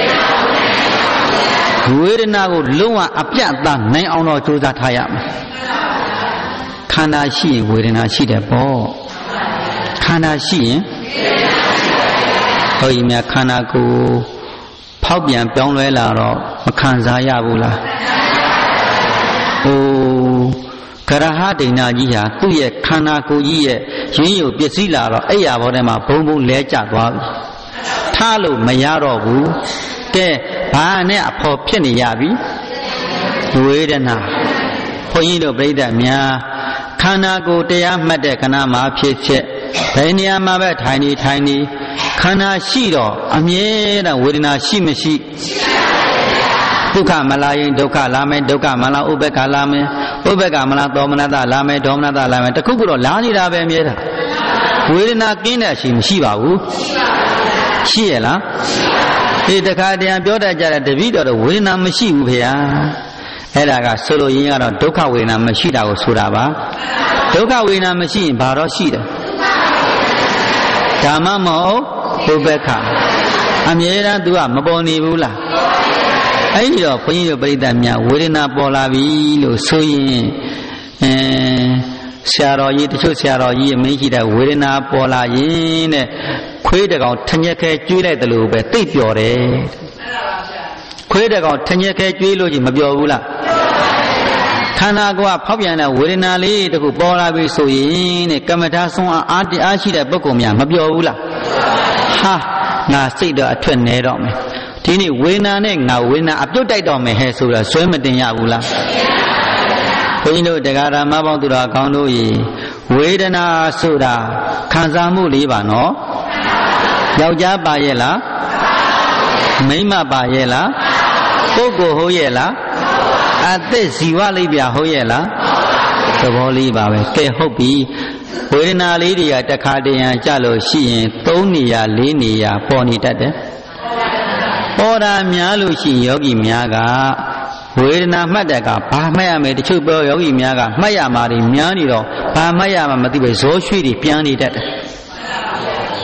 ဝေဒနာကိုလုံးဝအပြတ်သားနိုင်အောင်တော့ကြိုးစားထားရမယ်ခန္ဓာရှိရင်ဝေဒနာရှိတယ်ပေါ့ခန္ဓာရှိရင်ဟောကြီးများခန္ဓာကိုယ်ဖောက်ပြန်ပြောင်းလဲလာတော့မခံစားရဘူးလားဟိုကရဟဒိဏကြီးဟာသူ့ရဲ့ခန္ဓာကိုယ်ကြီးရဲ့ရင်းရုပ်ပစ္စည်းလာတော့အဲ့ရဘောထဲမှာဘုံဘုံလဲကျသွားပြီထားလို့မရတော့ဘူးကဲဘာနဲ့အဖို့ဖြစ်နေရပြီဝေဒနာဘုန်းကြီးတို့ပြိဿများခန္ဓာကိုယ်တရားမှတ်တဲ့ခဏမှာဖြစ်ဘယ်နေရာမှာပဲထိုင်နေခန္ဓာရှိတော့အမြဲတမ်းဝေဒနာရှိမရှိဒုက္ခမလာရင်ဒုက္ခလာမယ်ဒုက္ခမလာဥပ္ပခလာမယ်ဥပ္ပခမလာသောမနတလာမယ်ဒေါမနတလာမယ်တခုခုတော့လာနေတာပဲအမြဲတမ်းဝေဒနာကင်းတဲ့အချိန်မရှိပါဘူးရှိရလားဒီတခါတည်းပြောတတ်ကြတဲ့တပည့်တော်ဝေဒနာမရှိဘူးဖေဟာအဲ့ဒါကဆိုလိုရင်းကတော့ဒုက္ခဝေဒနာမရှိတာကိုဆိုတာပါဒုက္ခဝေဒနာမရှိရင်ဘာတော့ရှိတယ်ဓမ္မမဟုတ်ဥပ္ပခအမြဲတမ်း तू ကမပေါ်နေဘူးလားအဲ့ဒီတော့ဘုန်းကြီးတို့ပရိသတ်များဝေဒနာပေါ်လာပြီလို့ဆိုရင်ဆရာတော်ကြီးတချို့ဆရာတော်ကြီးအမင်းရှိတဲ့ဝေဒနာပေါ်လာရင်တဲ့ခွေးတကောင်ထညက်ခဲကျွေးလိုက်တယ်လို့ပဲသိပျော်တယ်ခွေးတကောင်ထညက်ခဲကျွေးလို့ကြီးမပျော်ဘူးလားခန္ဓာကိုယ်ကဖောက်ပြန်တဲ့ဝေဒနာလေးတခုပေါ်လာပြီဆိုရင်တဲ့ကမ္မထာဆုံးအားတရားရှိတဲ့ပုဂ္ဂိုလ်များမပျော်ဘူးလားဟာငါစိတ်တော့အထွက်နေတော့မယ်ဒီနေ့ဝေဒနာနဲ့ငါဝေဒနာအပြုတ်တိုက်တော့မယ်ဟဲ့ဆိုတော့ဇွဲမတင်ရဘူးလားဘုန်းကြီးတို့တရားဓမ္မပေါင်းသူတော်ကောင်းတို့ရေဝေဒနာဆိုတာခံစားမှုလေးပါနော်ယောက်ျားပါရဲ့လားမိန်းမပါရဲ့လားပုဂ္ဂိုလ်ဟုတ်ရဲ့လားအသက်ဇီဝလေးပြဟုတ်ရဲ့လားသဘောလေးပါပဲကဲဟုတ်ပြီဝေဒနာလေးတွေကတခါတရံကြလို့ရှိရင်3နေရာ4နေရာပေါ်နေတတ်တယ်ပေါ်တာများလို့ရှိရင်ယောဂီများကဝေဒနာမှတ်တဲ့ကဘာမှတ်ရမယ်တချို့ပြောယောဂီများကမှတ်ရမှာတွေများနေတော့ဘာမှတ်ရမှာမသိပဲဇောရွှေ့တွေပြန်နေတတ်တယ်ဘ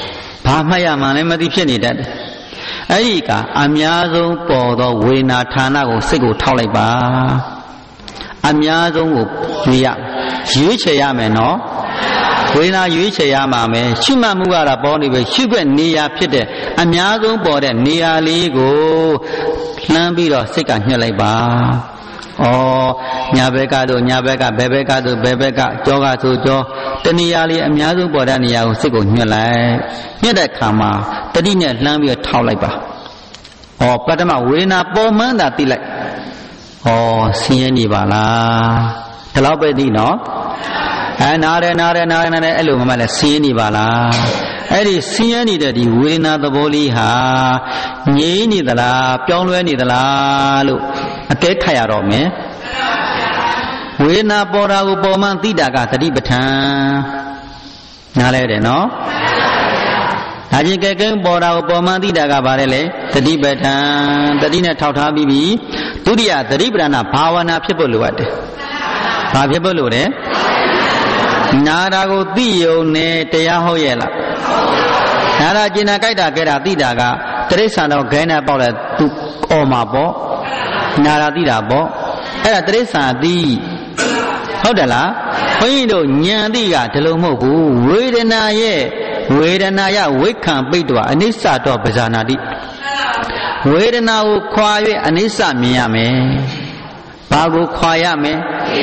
ဘာမှတ်ရမှန်းလည်းမသိဖြစ်နေတတ်တယ်အဲ့ဒီကအများဆုံးပေါ်သောဝေဒနာဌာနကိုစိတ်ကိုထောက်လိုက်ပါအများဆုံးကိုရွေးချယ်ရမယ်နော်ဝေဒနာရွေးချယ်ရမှာမယ်ရှုမှတ်မှုကတော့ပေါ်နေပဲရှုခွက်နေရာဖြစ်တဲ့အများဆုံးပေါ်တဲ့နေရာလေးကိုလှမ်းပြီးတော့စိတ်ကညှက်လိုက်ပါညာဘက်ကတော့ညာဘက်ကဘယ်ဘက်ကတော့ဘယ်ဘက်ကကြောကဆိုကြောတနေရာလေးအများဆုံးပေါ်တဲ့နေရာကိုစိတ်ကိုညှက်လိုက်ညှက်တဲ့အခါမှာတတိနဲ့လှမ်းပြီးတော့ထောက်လိုက်ပါပထမဝေဒနာပေါ်မှန်းတာသိလိုက်ဆင်းရဲနေပါလားဒီလောက်ပဲသိနော်နားတယ်အဲ့လိုမှလည်းဆင်းရဲနေပါလားအဲ့ဒီဆင်းရဲနေတဲ့ဒီဝေဒနာသဘောလေးဟာငြိမ့်နေသလားပြောင်းလဲနေသလားလို့အကဲခတ်ရတော့မယ်ဝေဒနာပေါ်တာကိုပေါ်မှသိတာကသတိပဋ္ဌာန်နားလဲတယ်နော်ဒါချင်းကဲကဲပေါ်တာကိုပေါ်မှသိတာကဘာလဲလဲသတိပဋ္ဌာန်သတိနဲ့ထောက်ထားပြီးပြီဒုတိယသတိပဋ္ဌာန်ဘာဝနာဖြစ်ဖို့လိုအပ်တယ်ဘာဖြစ်ဖို့လိုတယ်နာတာကိုသိယုံနဲ့တရားဟုတ်ရဲ့လားနာတာကျင်နာကြိုက်တာကြဲတာသိတာကတရိစ္ဆာန်တော့ခဲနဲ့ပေါက်လဲသူအော်မှာပေါ့နာတာသိတာပေါ့အဲ့ဒါတရိစ္ဆာန်သိဟုတ်တယ်လားဘုန်းကြီးတို့ဉာဏ်သိကဒီလိုမဟုတ်ဘူးဝေဒနာရဲ့ဝေဒနာယဝိခံပိတ္တဝအနိစ္စတော့ပဇာနာတိဝေဒနာကိုခွာ၍အနိစ္စမြင်ရမယ်ဘာကိုခွာရမယ်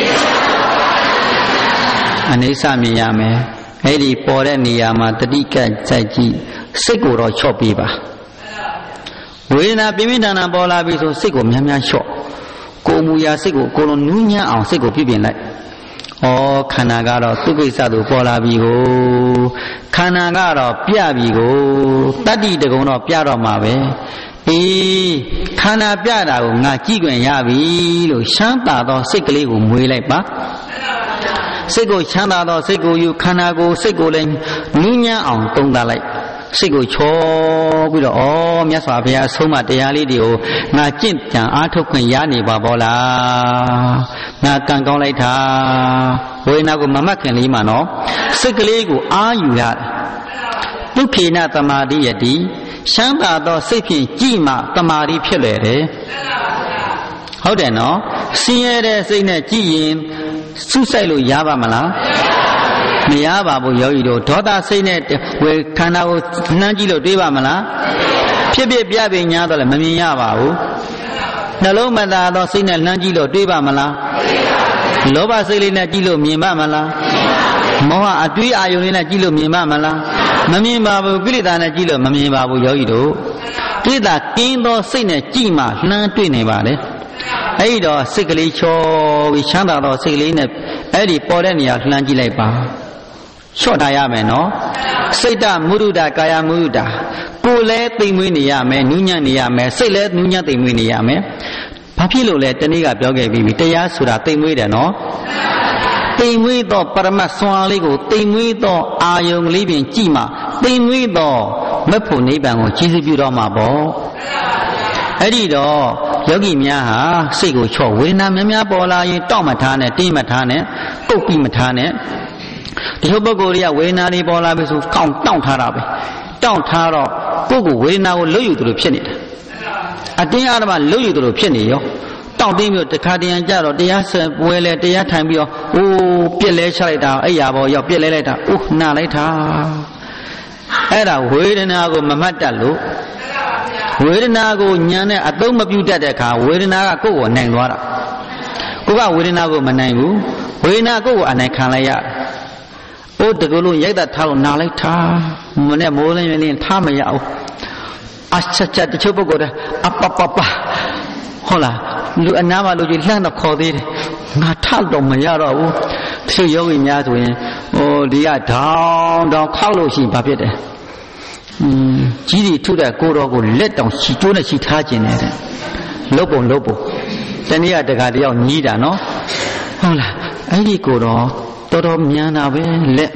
အနိစ္စမြင်ရမယ်အဲ့ဒီပေါ်တဲ့နေရာမှာတတိကစိုက်ကြည့်စိတ်ကိုတော့ချော့ပေးပါဝေဒနာပြင်းပြင်းထန်ထန်ပေါ်လာပြီဆိုစိတ်ကိုများများချော့ကိုယ်မူရာစိတ်ကိုကိုယ်လုံးနူးညံ့အောင်စိတ်ကိုပြပြင်လိုက်ခန္ဓာကတော့သူကိစ္စသူပေါ်လာပြီကိုခန္ဓာကတော့ပြပြီကိုတတ္တိတကုံတော့ပြတော့မှာပဲခန္ဓာပြတာကိုငါကြည့်ခွင့်ရပြီလို့ရှမ်းသာသောစိတ်ကလေးကိုမွေးလိုက်ပါစိတ်ကိုချမ်းသာသောစိတ်ကိုယူခန္ဓာကိုစိတ်ကိုလည်းနူးညံ့အောင်တုံးသားလိုက်စိတ်ကိုချောပြီးတော့မြတ်စွာဘုရားအဆုံးအမတရားလေးတွေကိုငါကျင့်ကြံအားထုတ်ခွင့်ရနေပါဘောလားငါကံကောင်းလိုက်တာဝေဒနာကိုမမှတ်ခင်လေးမှာနော်စိတ်ကလေးကိုအားယူရတယ်ဒုက္ခိနသမာဓိယတိရှမ်းသာသောစိတ်ဖြင့်ကြည်မှသမာဓိဖြစ်လေတယ်ဟုတ်တယ်နော်ဆင်းရဲတဲ့စိတ်နဲ့ကြည်ရင်စုဆိုင်လို့ရပါမလားမရပါဘူးယောဂီတို့ဒေါသစိတ်နဲ့ဝေခန္ဓာကိုနှမ်းကြည့်လို့တွေးပါမလားဖြစ်ဖြစ်ပြပြညာတော့လည်းမမြင်ရပါဘူးနှလုံးမသာသောစိတ်နဲ့နှမ်းကြည့်လို့တွေးပါမလားလောဘစိတ်လေးနဲ့ကြည့်လို့မြင်ပါမလားမောဟအတွေးအာယုန်လေးနဲ့ကြည့်လို့မြင်ပါမလားမမြင်ပါဘူးကိလေသာနဲ့ကြည့်လို့မမြင်ပါဘူးယောဂီတို့ကိလေသာကင်းသောစိတ်နဲ့ကြည့်မှနှမ်းတွေ့နေပါလေအဲ့ဒီတော့စိတ်ကလေးချောပြီးချမ်းသာသောစိတ်ကလေးနဲ့အဲ့ဒီပေါ်တဲ့နေရာလှမ်းကြည့်လိုက်ပါလျှော့ထားရမယ်နော်စိတ်တမုဒ္ဒကာယမုဒ္ဒကိုယ်လည်းသိမ်မွေးနေရမယ်နူးညံ့နေရမယ်စိတ်လည်းနူးညံ့သိမ်မွေးနေရမယ်ဘာဖြစ်လို့လဲတနေ့ကပြောခဲ့ပြီးပြီတရားဆိုတာသိမ်မွေးတယ်နော်သိမ်မွေးသောပရမတ်စွမ်းလေးကိုသိမ်မွေးသောအာယုံလေးပြင်ကြည့်မှသိမ်မွေးသောမက်ဖို့နိဗ္ဗာန်ကိုကြီးစုပြုတော့မှာပေါ့အဲ့ဒီတော့ယောဂီများဟာစိတ်ကိုချော့ဝေဒနာများများပေါ်လာရင်တောက်မထားနဲ့တင်းမထားနဲ့ကုတ်ပြီးမထားနဲ့ဒီလိုပုဂ္ဂိုလ်တွေကဝေဒနာတွေပေါ်လာပြီဆိုကောင်းတောင့်ထားတာပဲတောင့်ထားတော့ကိုယ့်ကိုဝေဒနာကိုလွတ်ယူသလိုဖြစ်နေတာအတင်းအဓမ္မလွတ်ယူသလိုဖြစ်နေရောတောင့်တင်းပြီးတခါတရံကြတော့တရားဆက်ပွဲလဲတရားထိုင်ပြီးတော့ပြက်လဲချလိုက်တာအဲ့ရပေါ်ရောက်ပြက်လဲလိုက်တာနာလိုက်တာအဲ့ဒါဝေဒနာကိုမမှတ်တတ်လို့ဝေဒနာကိုညာနဲ့အသုံးမပြုတတ်တဲ့အခါဝေဒနာကကိုယ့်ကိုနိုင်သွားတာကိုကဝေဒနာကိုမနိုင်ဘူးဝေဒနာကိုယ့်ကိုအနိုင်ခံလိုက်ရတကူလုံးရိုက်တာထားလို့နာလိုက်တာမနဲ့မိုးလင်းရင်းထားမရဘူးအချက်တချို့ပုဂ္ဂိုလ်တဲ့အပပပဟုတ်လားလူအနားမှာလူကြီးလှမ်းတော့ခေါ်သေးတယ်ငါထတော့မရတော့ဘူးသူယောဂီများဆိုရင်ဒီကဒေါင်းခောက်လို့ရှိရင်ဘာဖြစ်တယ်ကြီးကြီးထုတဲ့ကိုတော်ကိုလက်တောင်ချီတိုးနဲ့ချီထားခြင်းနဲ့လုတ်ပုံတနည်းတကာတယောက်ညီးတာနော်ဟုတ်လားအဲ့ဒီကိုတော်တော်မြန်တာပဲလက်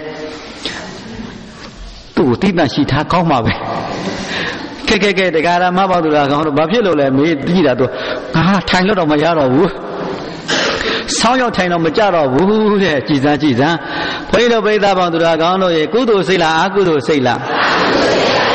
သူ့ကိုတိတ္တရှိထားကောင်းမှာပဲကဲတရားရမပေါ့သူလားကောင်းတော့ဘာဖြစ်လို့လဲမေးကြည့်တာသူငါထိုင်လို့တော့မရတော့ဘူးဆောင်းရောက်ထိုင်တော့မကြတော့ဘူးတဲ့ကြည်စမ်းဘုန်းကြီးတို့ပိဿာပေါင်းသူလားကောင်းလို့ရေကုသိုလ်စိတ်လားအကုသိုလ်စိတ်လား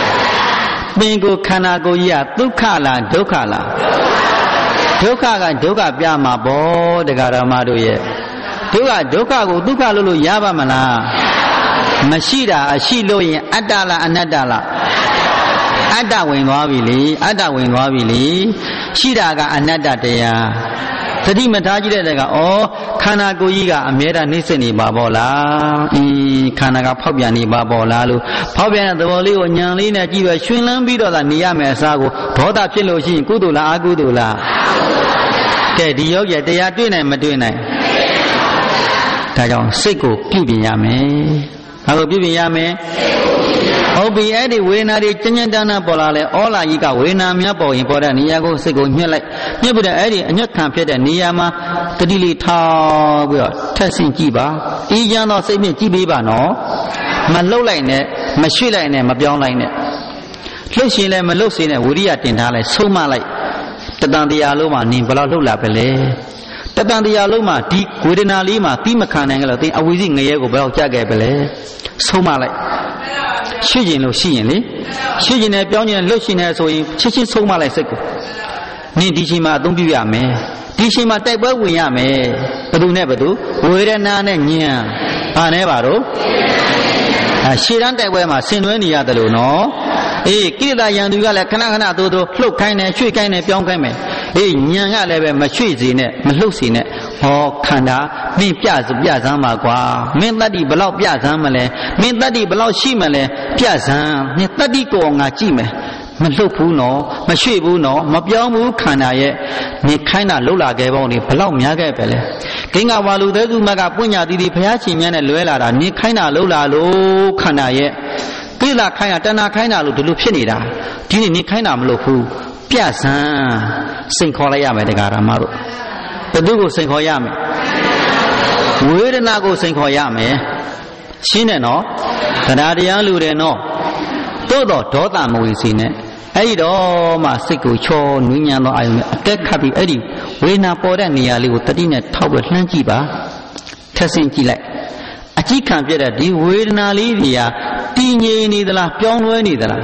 ပင်ကိုခန္ဓာကိုယ်ကြီးကဒုက္ခလားဒုက္ခလားဒုက္ခကဒုက္ခပြမှာပေါ့တရားဓမ္မတို့ရဲ့ဒုက္ခကိုဒုက္ခလို့ရပါမလားမရှိတာအရှိလို့ရင်အတ္တလားအနတ္တလားအတ္တဝင်သွားပြီလေအတ္တဝင်သွားပြီလေရှိတာကအနတ္တတရားသတိမထားကြည့်တဲ့ကခန္ဓာကိုယ်ကြီးကအမြဲတမ်းနှိမ့်ဆက်နေပါပေါ့လားခန္ဓာကဖောက်ပြန်နေပါပေါ့လားလို့ဖောက်ပြန်တဲ့သဘောလေးကိုဉာဏ်လေးနဲ့ကြည့်ပဲရှင်လန်းပြီးတော့သာနေရမယ်အစားကိုဒေါသဖြစ်လို့ရှိရင်ကုသိုလ်လားအကုသိုလ်လားကဲဒီယောဂီတရားတွေ့နိုင်မတွေ့နိုင်ဒါကြောင့်စိတ်ကိုပြုပြင်ရမယ်ဘာလို့ပြုပြင်ရမယ်ဟုတ်ပြီအဲ့ဒီဝေဒနာတွေကြင်ကြင်တန်းတန်းပေါ်လာလဲဩလာကြီးကဝေဒနာများပေါ်ရင်ပေါ်တဲ့နေရာကိုစိတ်ကိုညှက်လိုက်ညှက်ပြီးတော့အဲ့ဒီအညက်ခံဖြစ်တဲ့နေရာမှာတတိလေးထားပြီးတော့ထက်ဆင့်ကြည့်ပါအေးချမ်းသောစိတ်ဖြင့်ကြည့်ပေးပါနော်မလှုပ်လိုက်နဲ့မရွှေ့လိုက်နဲ့မပြောင်းလိုက်နဲ့လှုပ်ရှင်လည်းမလှုပ်စေနဲ့ဝိရိယတင်ထားလိုက်ဆုံးမလိုက်တတန်တရားလုံးမှာနင်ဘယ်လောက်လှုပ်လာပဲလဲတတန်တရားလုံးမှာဒီဝေဒနာလေးမှာပြီးမခံနိုင်ကြလို့သင်အဝိဇ္ဇငရဲကိုဘယ်လောက်ကြခဲ့ပဲလဲဆုံးမလိုက်ရှိကျင်လို့ရှိရင်လေရှိကျင်တယ်ပြောင်းကျင်တယ်လှုပ်ရှင်တယ်ဆိုရင်ချက်ချင်းဆုံးမလိုက်စိတ်ကိုနင်ဒီချိန်မှာအသုံးပြုရမယ်ဒီချိန်မှာတိုက်ပွဲဝင်ရမယ်ဘယ်သူနဲ့ဘယ်သူဝေဒနာနဲ့ဉာဏ်ဘာနဲ့ပါတော့ရှေ့တန်းတိုက်ပွဲမှာဆင်နွှဲနေရတယ်လို့နော်ကိလေသာရန်သူကလည်းခဏခဏသို့လှုပ်ခိုင်းတယ်ရွှေ့ခိုင်းတယ်ပြောင်းခိုင်းမယ်ဉာဏ်ကလည်းပဲမရွှေ့စေနဲ့မလှုပ်စေနဲ့ခန္ဓာမင်းပြစမ်းပါကွာမင်းတတ္တိဘလောက်ပြစမ်းမလဲမင်းတတ္တိဘလောက်ရှိမလဲပြစမ်းမင်းတတ္တိကိုငါကြည့်မယ်မလှုပ်ဘူးနော်မရွှေ့ဘူးနော်မပြောင်းဘူးခန္ဓာရဲ့နေခိုင်းတာလှုပ်လာခဲ့ပေါ့နေဘလောက်များခဲ့ပဲလဲဂိင်္ဂဝါလူသေးသူမကပွင့်ညာတီတီဘုရားရှင်မြတ်နဲ့လွဲလာတာနေခိုင်းတာလှုပ်လာလို့ခန္ဓာရဲ့ကိလေသာခိုင်းတာတဏှာခိုင်းတာလို့ဒီလိုဖြစ်နေတာဒီနေ့နေခိုင်းတာမလို့ဘူးပြစမ်းစိန်ခေါ်လိုက်ရမယ်တရားဓမ္မတို့ဘယ်သူကိုစိန်ခေါ်ရမလဲဝေဒနာကိုစိန်ခေါ်ရမယ်ရှင်းတယ်နော်တရားတရားလူတယ်နော်သို့တော့ဒေါသမဝင်စီနဲ့အဲ့ဒီတော့မှစိတ်ကိုချောနူးညံ့သောအာယုံနဲ့အတက်ခတ်ပြီးအဲ့ဒီဝေဒနာပေါ်တဲ့နေရာလေးကိုတတိနဲ့ထောက်ပြီးလှမ်းကြည့်ပါထက်ဆင့်ကြည့်လိုက်အကြည့်ခံပြတဲ့ဒီဝေဒနာလေးတွေကတည်ငြိမ်နေသလားပြောင်းလဲနေသလား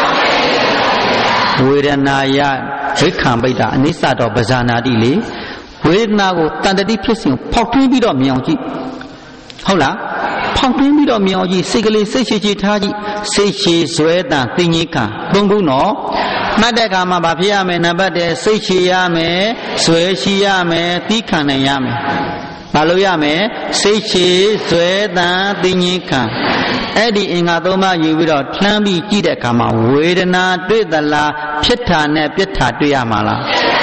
ဝေဒနာယဒိဋ္ဌံပိဋ္ဌအနိစ္စတော့ပဇာနာတိလေဝေဒနာကိုတန်တတိဖြစ်စဉ်ဖောက်ထွင်းပြီးတော့မြင်အောင်ကြည့်ဟုတ်လားဖောက်ထွင်းပြီးတော့မြင်အောင်ကြည့်စိတ်ကလေးစိတ်ရှိချထားကြည့်စိတ်ရှိဇွဲတန်သိငြိခံသုံးခုနော်မှတ်တဲ့အခါမှာဘာဖြစ်ရမလဲနံပါတ်1စိတ်ရှိရမယ်ဇွဲရှိရမယ်သိခံနိုင်ရမယ်ဘာလို့ရမယ်စိတ်ရှိဇွဲတန်သိငြိခံအဲ့ဒီအင်္ဂါ၃ပါးယူပြီးတော့လှမ်းပြီးကြည့်တဲ့အခါမှာဝေဒနာတွေ့သလားဖြစ်တာနဲ့ပြစ်တာတွေ့ရမှာလား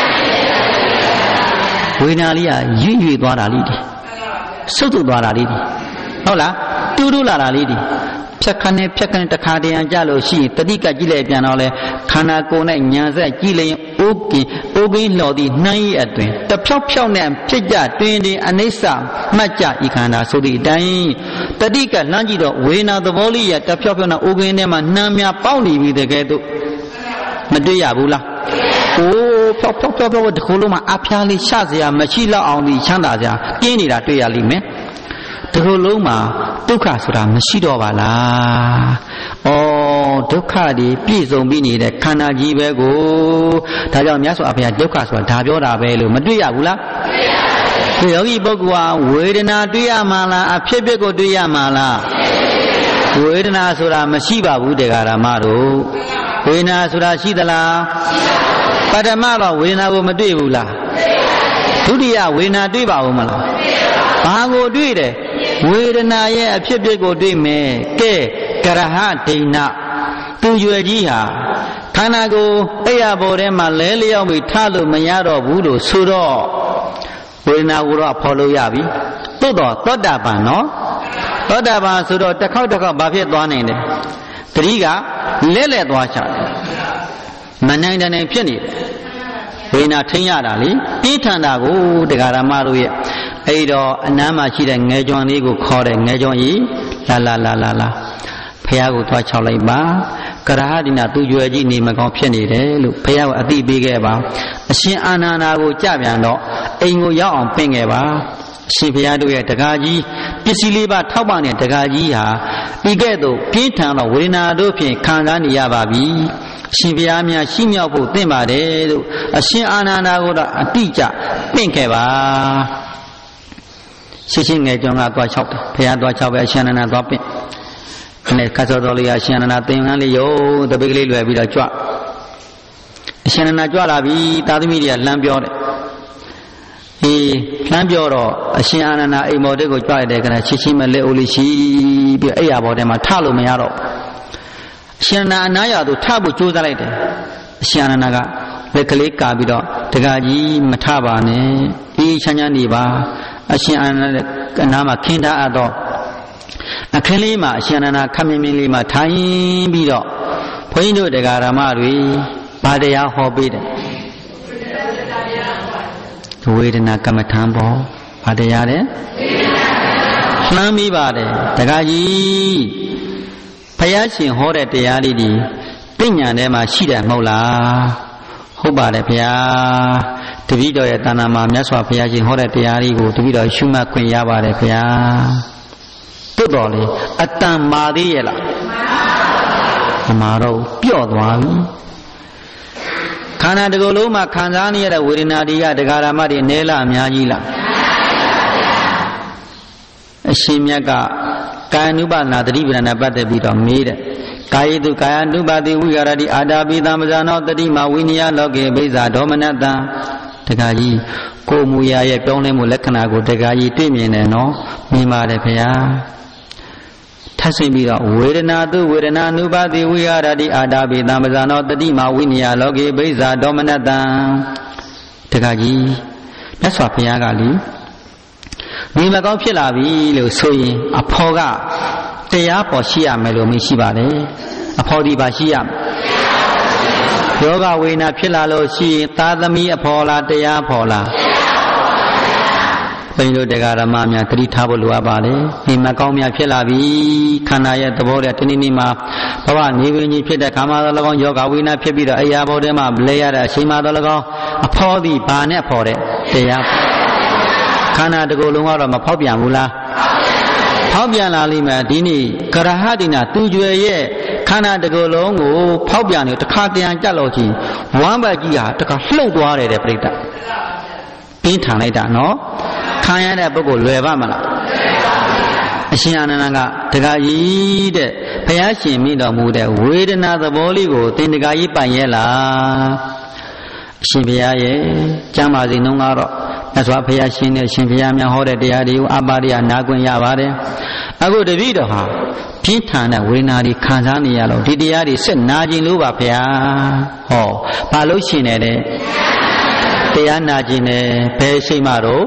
ဝေဒနာလေးကရွေ့သွားတာလေးဒီဆုတ်ထုတ်သွားတာလေးဒီဟုတ်လားတူတူလာတာလေးဒီဖြတ်ခနဲ့တခါတည်းကြလို့ရှိရင်တတိကကြည့်လိုက်ပြန်တော့လဲခန္ဓာကိုယ်နဲ့ညာဆက်ကြည့်လိုက်အိုးကင်းလှော်သည့်နှမ်းရည်အတွင်တဖြောက်ဖြောက်နဲ့ဖြစ်ကြတွင်အနိစ္စမှတ်ကြဤခန္ဓာဆိုသည့်အတိုင်းတတိကလှမ်းကြည့်တော့ဝေဒနာသဘောလေးရတဖြောက်ဖြောက်နဲ့အိုးကင်းထဲမှာနှမ်းများပေါက်နေပြီတကယ်တော့မတွေ့ရဘူးလားဖြောက်တခုလုံးမှာအဖျားလေးရှစရာမရှိတော့အောင်ဒီချမ်းသာစရာကျင်းနေတာတွေ့ရလိမ့်မယ်ဒီလိုလုံးမှာဒုက္ခဆိုတာမရှိတော့ပါလားဒုက္ခတွေပြည့်စုံပြီးနေတဲ့ခန္ဓာကြီးပဲကိုဒါကြောင့်မြတ်စွာဘုရားဒုက္ခဆိုတာဒါပြောတာပဲလို့မတွေ့ရဘူးလားဒီယောဂီပုဂ္ဂိုလ်ဟာဝေဒနာတွေ့ရမှာလားအဖြစ်ကိုတွေ့ရမှာလားဝေဒနာဆိုတာမရှိပါဘူးတရားဓမ္မတို့ဝေဒနာဆိုတာရှိသလားပထမတော့ဝေဒနာကိုမတွေ့ဘူးလားဒုတိယဝေဒနာတွေ့ပါဦးမလားဘာကိုတွေ့တယ်ဝေဒနာရဲ့အဖြစ်ကိုတွေ့မယ်ကဲကရဟဒိဏသူရွယ်ကြီးဟာခန္ဓာကိုယ်အဲ့ရပေါ်ထဲမှာလဲလျောက်ပြီးထားလို့မရတော့ဘူးလို့ဆိုတော့ဝေဒနာကိုတော့ဖော်လို့ရပြီသို့တော့သောတာပန်နော်သောတာပန်ဆိုတော့တစ်ခေါက်ဘာဖြစ်သွားနိုင်လဲတတိကလဲသွားချတယ်မနိုင်တဲ့ဖြစ်နေတယ်ဝေဒနာထိန်းရတာလေပြင်းထန်တာကိုတရားဓမ္မတို့ရဲ့အဲ့တော့အနားမှာရှိတဲ့ငယ်ကျွမ်းလေးကိုခေါ်တယ်ငယ်ကျွမ်းကြီးလာဖះကိုသွားချောက်လိုက်ပါကရဟဒိဏသူရွယ်ကြီးနေမကောင်းဖြစ်နေတယ်လို့ဖះကအသိပေးခဲ့ပါအရှင်အာနန္ဒာကိုကြပြန်တော့အိမ်ကိုရောက်အောင်ပင့်ခဲ့ပါအရှင်ဖះတို့ရဲ့တကားကြီးပစ္စည်းလေးပါထောက်ပံ့တဲ့တကားကြီးဟာဤကဲ့သို့ပြင်းထန်သောဝေဒနာတို့ဖြင့်ခံစားနေရပါပြီရှင်ဘုရားများရှိမြောက်ဖို့သင့်ပါတယ်လို့အရှင်အာနန္ဒာကတော့အတိအကျပင့်ခဲ့ပါရှိငယ်ကြောင့်ကသွား၆တယ်ဘုရားသွား၆ပဲအရှင်အာနန္ဒာသွားပင့်နဲ့ခါစောတော်လေးအရှင်အာနန္ဒာသင်္ကန်းလေးယုံတပိတ်ကလေးလွယ်ပြီးတော့ကြွအရှင်အာနန္ဒာကြွလာပြီသာသမီတွေကလှမ်းပြောတယ်လှမ်းပြောတော့အရှင်အာနန္ဒာအိမ်မော်တဲ့ကိုကြွလိုက်တဲ့ကနေ့ချင်းမလက်အိုလေးရှိပြီးအိယာဘော်ထဲမှာထလို့မရတော့အရှင်အာနန္ဒာအနားရသူထဖို့ကြိုးစားလိုက်တယ်အရှင်အာနန္ဒာကလက်ကလေးကာပြီးတော့တခါကြီးမထပါနဲ့အေးချမ်းချမ်းနေပါအရှင်အာနန္ဒာကနားမှာခင်းထားအပ်တော့အခင်းလေးမှာအရှင်အာနန္ဒာခမင်းမင်းလေးမှာထိုင်ပြီးတော့ဘုန်းကြီးတို့တရားဓမ္မတွေဗာတရားဟောပေးတယ်ဝေဒနာကမ္မထံပေါ်ဗာတရားတဲ့လှမ်းမိပါတယ်တခါကြီးဘုရားရှင်ဟောတဲ့တရားလေးဒီပညာထဲမှာရှိတယ်မဟုတ်လားဟုတ်ပါတယ်ဗျာတပည့်တော်ရဲ့တဏ္ဍာမှာမြတ်စွာဘုရားရှင်ဟောတဲ့တရားလေးကိုတပည့်တော်ရှုမှတ်ခွင့်ရပါတယ်ဗျာတွတ်တော်လေအတန်မာသေးရဲ့လားမမာတော့ပြော့သွားပြီခန္ဓာတစ်ခုလုံးမှာခံစားနေရတဲ့ဝေဒနာတွေကတရားဓမ္မတွေနည်းလားအများကြီးလားအရှင်မြတ်ကကာယ ानु ပါဒနာတတိပဒနာပတ်သက်ပြီးတော့မေးတယ်ကာယေတုကာယ ानु ပါတိဝိဟာရတိအာတာပိသမ္ပဇာနောတတိမဝိနည်းလောကေဘိဇာဒေါမနတံတခါကြီးကိုမူရာရဲ့ပြောင်းလဲမှုလက္ခဏာကိုတခါကြီးတွေ့မြင်တယ်နော်မြင်ပါတယ်ခင်ဗျာထပ်ဆင့်ပြီးတော့ဝေဒနာတုဝေဒနာ ानु ပါတိဝိဟာရတိအာတာပိသမ္ပဇာနောတတိမဝိနည်းလောကေဘိဇာဒေါမနတံတခါကြီးမြတ်စွာဘုရားကလေဒီမကောင်းဖြစ်လာပြီလို့ဆိုရင်အဖော်ကတရားပေါ်ရှိရမယ်လို့မရှိပါနဲ့အဖော်ဒီပါရှိရမယ်ယောဂဝေဒနာဖြစ်လာလို့ရှိရင်သာသမီအဖော်လားတရားဖော်လားဘယ်လိုတရားဓမ္မများသတိထားဖို့လိုအပ်ပါလဲဒီမကောင်းများဖြစ်လာပြီခန္ဓာရဲ့သဘောတည်းတနည်းနည်းမှာဘဝနေဝင်ကြီးဖြစ်တဲ့ခါမှာတော့၎င်းယောဂဝေဒနာဖြစ်ပြီးတော့အရာဘောထဲမှာလဲရတဲ့အချိန်မှာတော့၎င်းအဖော်ဒီဘာနဲ့ဖော်တဲ့တရားခန္ဓာတစ်ခုလုံးကတော့မဖောက်ပြန်ဘူးလားဖောက်ပြန်လာလိမ့်မယ်ဒီနေ့ကရဟတိနာသူကျွယ်ရဲ့ခန္ဓာတစ်ခုလုံးကိုဖောက်ပြန်နေတခါတရံကြက်လို့ချင်းဝမ်းဘက်ကြီးဟာတခါလှုပ်သွားတယ်တဲ့ပြိတ္တပြင်းထန်လိုက်တာနော်ခံရတဲ့ပုဂ္ဂိုလ်လွယ်ပါမလားအရှင်အာနန္ဒာကတခါကြီးတဲ့ဘုရားရှင်မိတော်မူတဲ့ဝေဒနာသဘောလေးကိုသင်တခါကြီးပိုင်ရဲ့လားအရှင်ဘုရားရဲ့ကျမ်းပါစီနှုံးကတော့မြတ်စွာဘုရားရှင်နဲ့ရှင်ဘုရားများဟောတဲ့တရားတွေကိုအပါရိယနာခွင့်ရပါတယ်အခုတပည့်တော်ဟာပြင်းထန်တဲ့ဝေဒနာတွေခံစားနေရလို့ဒီတရားတွေဆက်နာခြင်းလို့ပါဘုရားဟောဘာလို့ရှင်နေတယ်တရားနာခြင်းနဲ့ဘယ်ရှိမှတော့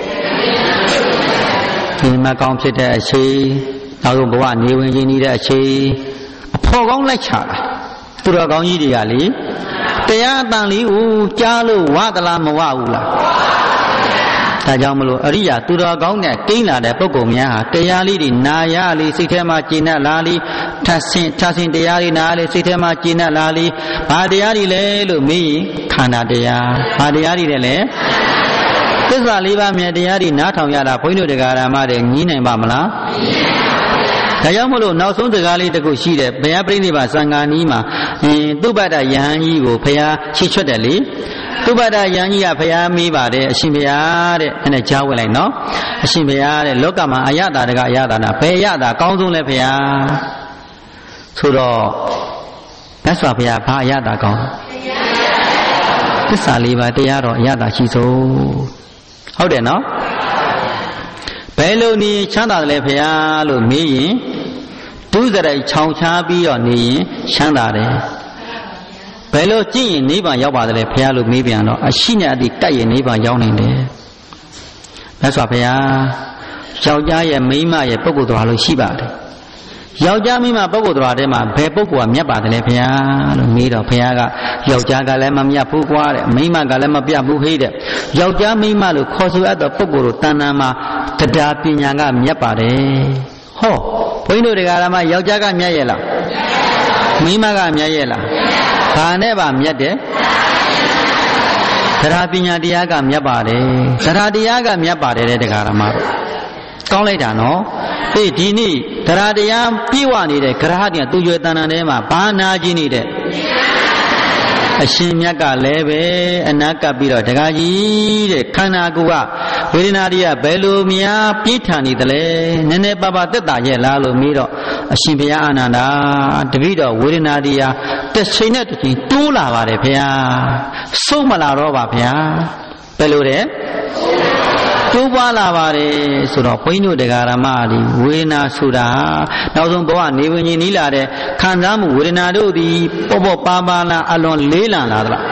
ဒီမကောင်းဖြစ်တဲ့အချိန်နောက်ဆုံးဘဝနေဝင်ခြင်းနေတဲ့အချိန်အဖော်ကောင်းလိုက်ချတာသူတော်ကောင်းကြီးတွေကလေတရားအတန်လေးကိုကြားလို့ဝသလားမဝဘူးလားဒါကြောင့်မလို့အရိယာသူတော်ကောင်းနဲ့ကိန်းလာတဲ့ပုဂ္ဂိုလ်များဟာတရားလေးတွေနာရလေးစိတ်ထဲမှာကျင့်တတ်လာလေးထဆင်တရားတွေနာလေးစိတ်ထဲမှာကျင့်တတ်လာလေးဘာတရားတွေလဲလို့မေးရင်ခန္ဓာတရားဘာတရားတွေလဲသစ္စာလေးပါးမြတ်တရားတွေနားထောင်ရတာဘုန်းကြီးတို့တရားဓမ္မတွေညီးနိုင်ပါမလားဒါကြောင့်မလို့နောက်ဆုံးစကားလေးတစ်ခုရှိတယ်ဘုရားပြိဋိဘသံဃာနီးမှာသုဘဒယဟန်ကြီးကိုဘုရားချီးချွတ်တယ်လေသုဘဒယဟန်ကြီးကဘုရားမေးပါတယ်အရှင်ဘုရားတဲ့အဲ့ဒါကြားဝင်လိုက်နော်အရှင်ဘုရားတဲ့လောကမှာအယတာတကအယတာနာဘယ်အယတာအကောင်းဆုံးလဲဘုရားဆိုတော့မြတ်စွာဘုရားဘာအယတာကောင်းသစ္စာလေးပါးတရားတော်အယတာရှိဆုံးဟုတ်တယ်နော်ဘယ်လိုနေချမ်းသာတယ်လဲဘုရားလို့မေးရင်ဒုစရိုက်ချောင်ချားပြီးတော့နေရင်ချမ်းသာတယ်ဘယ်လိုကြည့်ရင်နိဗ္ဗာန်ရောက်ပါတယ်လဲဘုရားလို့မေးပြန်တော့အရှိနဲ့အတိတိုက်ရင်နိဗ္ဗာန်ရောက်နိုင်တယ်မြတ်စွာဘုရားယောက်ျားရဲ့မိန်းမရဲ့ပုဂ္ဂိုလ်တော်လို့ရှိပါတယ်ယောက်ျားမိန်းမပုဂ္ဂိုလ်တော်ထဲမှာဘယ်ပုဂ္ဂိုလ်ကမြတ်ပါတယ်လဲဘုရားလို့မေးတော့ဘုရားကယောက်ျားကလည်းမမြတ်ဘူးကွာတဲ့မိန်းမကလည်းမပြတ်ဘူးဟိတဲ့ယောက်ျားမိန်းမလို့ခေါ်ဆိုအပ်တဲ့ပုဂ္ဂိုလ်တို့တဏ္ဍာမှာတရားပညာကမြတ်ပါတယ်ဟောဘုန်းကြီးတို့တရားဓမ္မယောက်ျားကမြတ်ရဲ့လားမိန်းမကမြတ်ရဲ့လားဘာနဲ့ပါမြတ်တယ်တရားပညာတရားကမြတ်ပါတယ်တရားတရားကမြတ်ပါတယ်တဲ့တရားဓမ္မတို့ကောင်းလိုက်တာနော်အေးဒီနေ့တရားတရားပြည့်ဝနေတဲ့ဂရဟတင်သူရွယ်တဏ္ဍာထဲမှာဘာနာခြင်းနေတဲ့အရှင်မြတ်ကလည်းပဲအနာကပ်ပြီးတော့တကားကြီးတဲ့ခန္ဓာကိုယ်ကဝေဒနာတွေကဘယ်လိုများပြင်းထန်နေသလဲနည်းနည်းပါးပါးသက်သာရဲ့လားလို့မေးတော့အရှင်ဘုရားအာနန္ဒာတပည့်တော်ဝေဒနာတွေကတစ်ချိန်နဲ့တစ်ချိန်တိုးလာပါတယ်ဘုရားဆုံးမလာတော့ပါဗျာဘယ်လိုတဲ့တိုးပွားလာပါတယ်ဆိုတော့ဘုန်းကြီးတို့တရားဓမ္မတွေဝေဒနာဆိုတာနောက်ဆုံးဘဝနေဝင်ကြီးနီးလာတဲ့ခံစားမှုဝေဒနာတို့သည်ပေါ့ပေါ့ပါပါလားအလွန်လေးလံလာသလား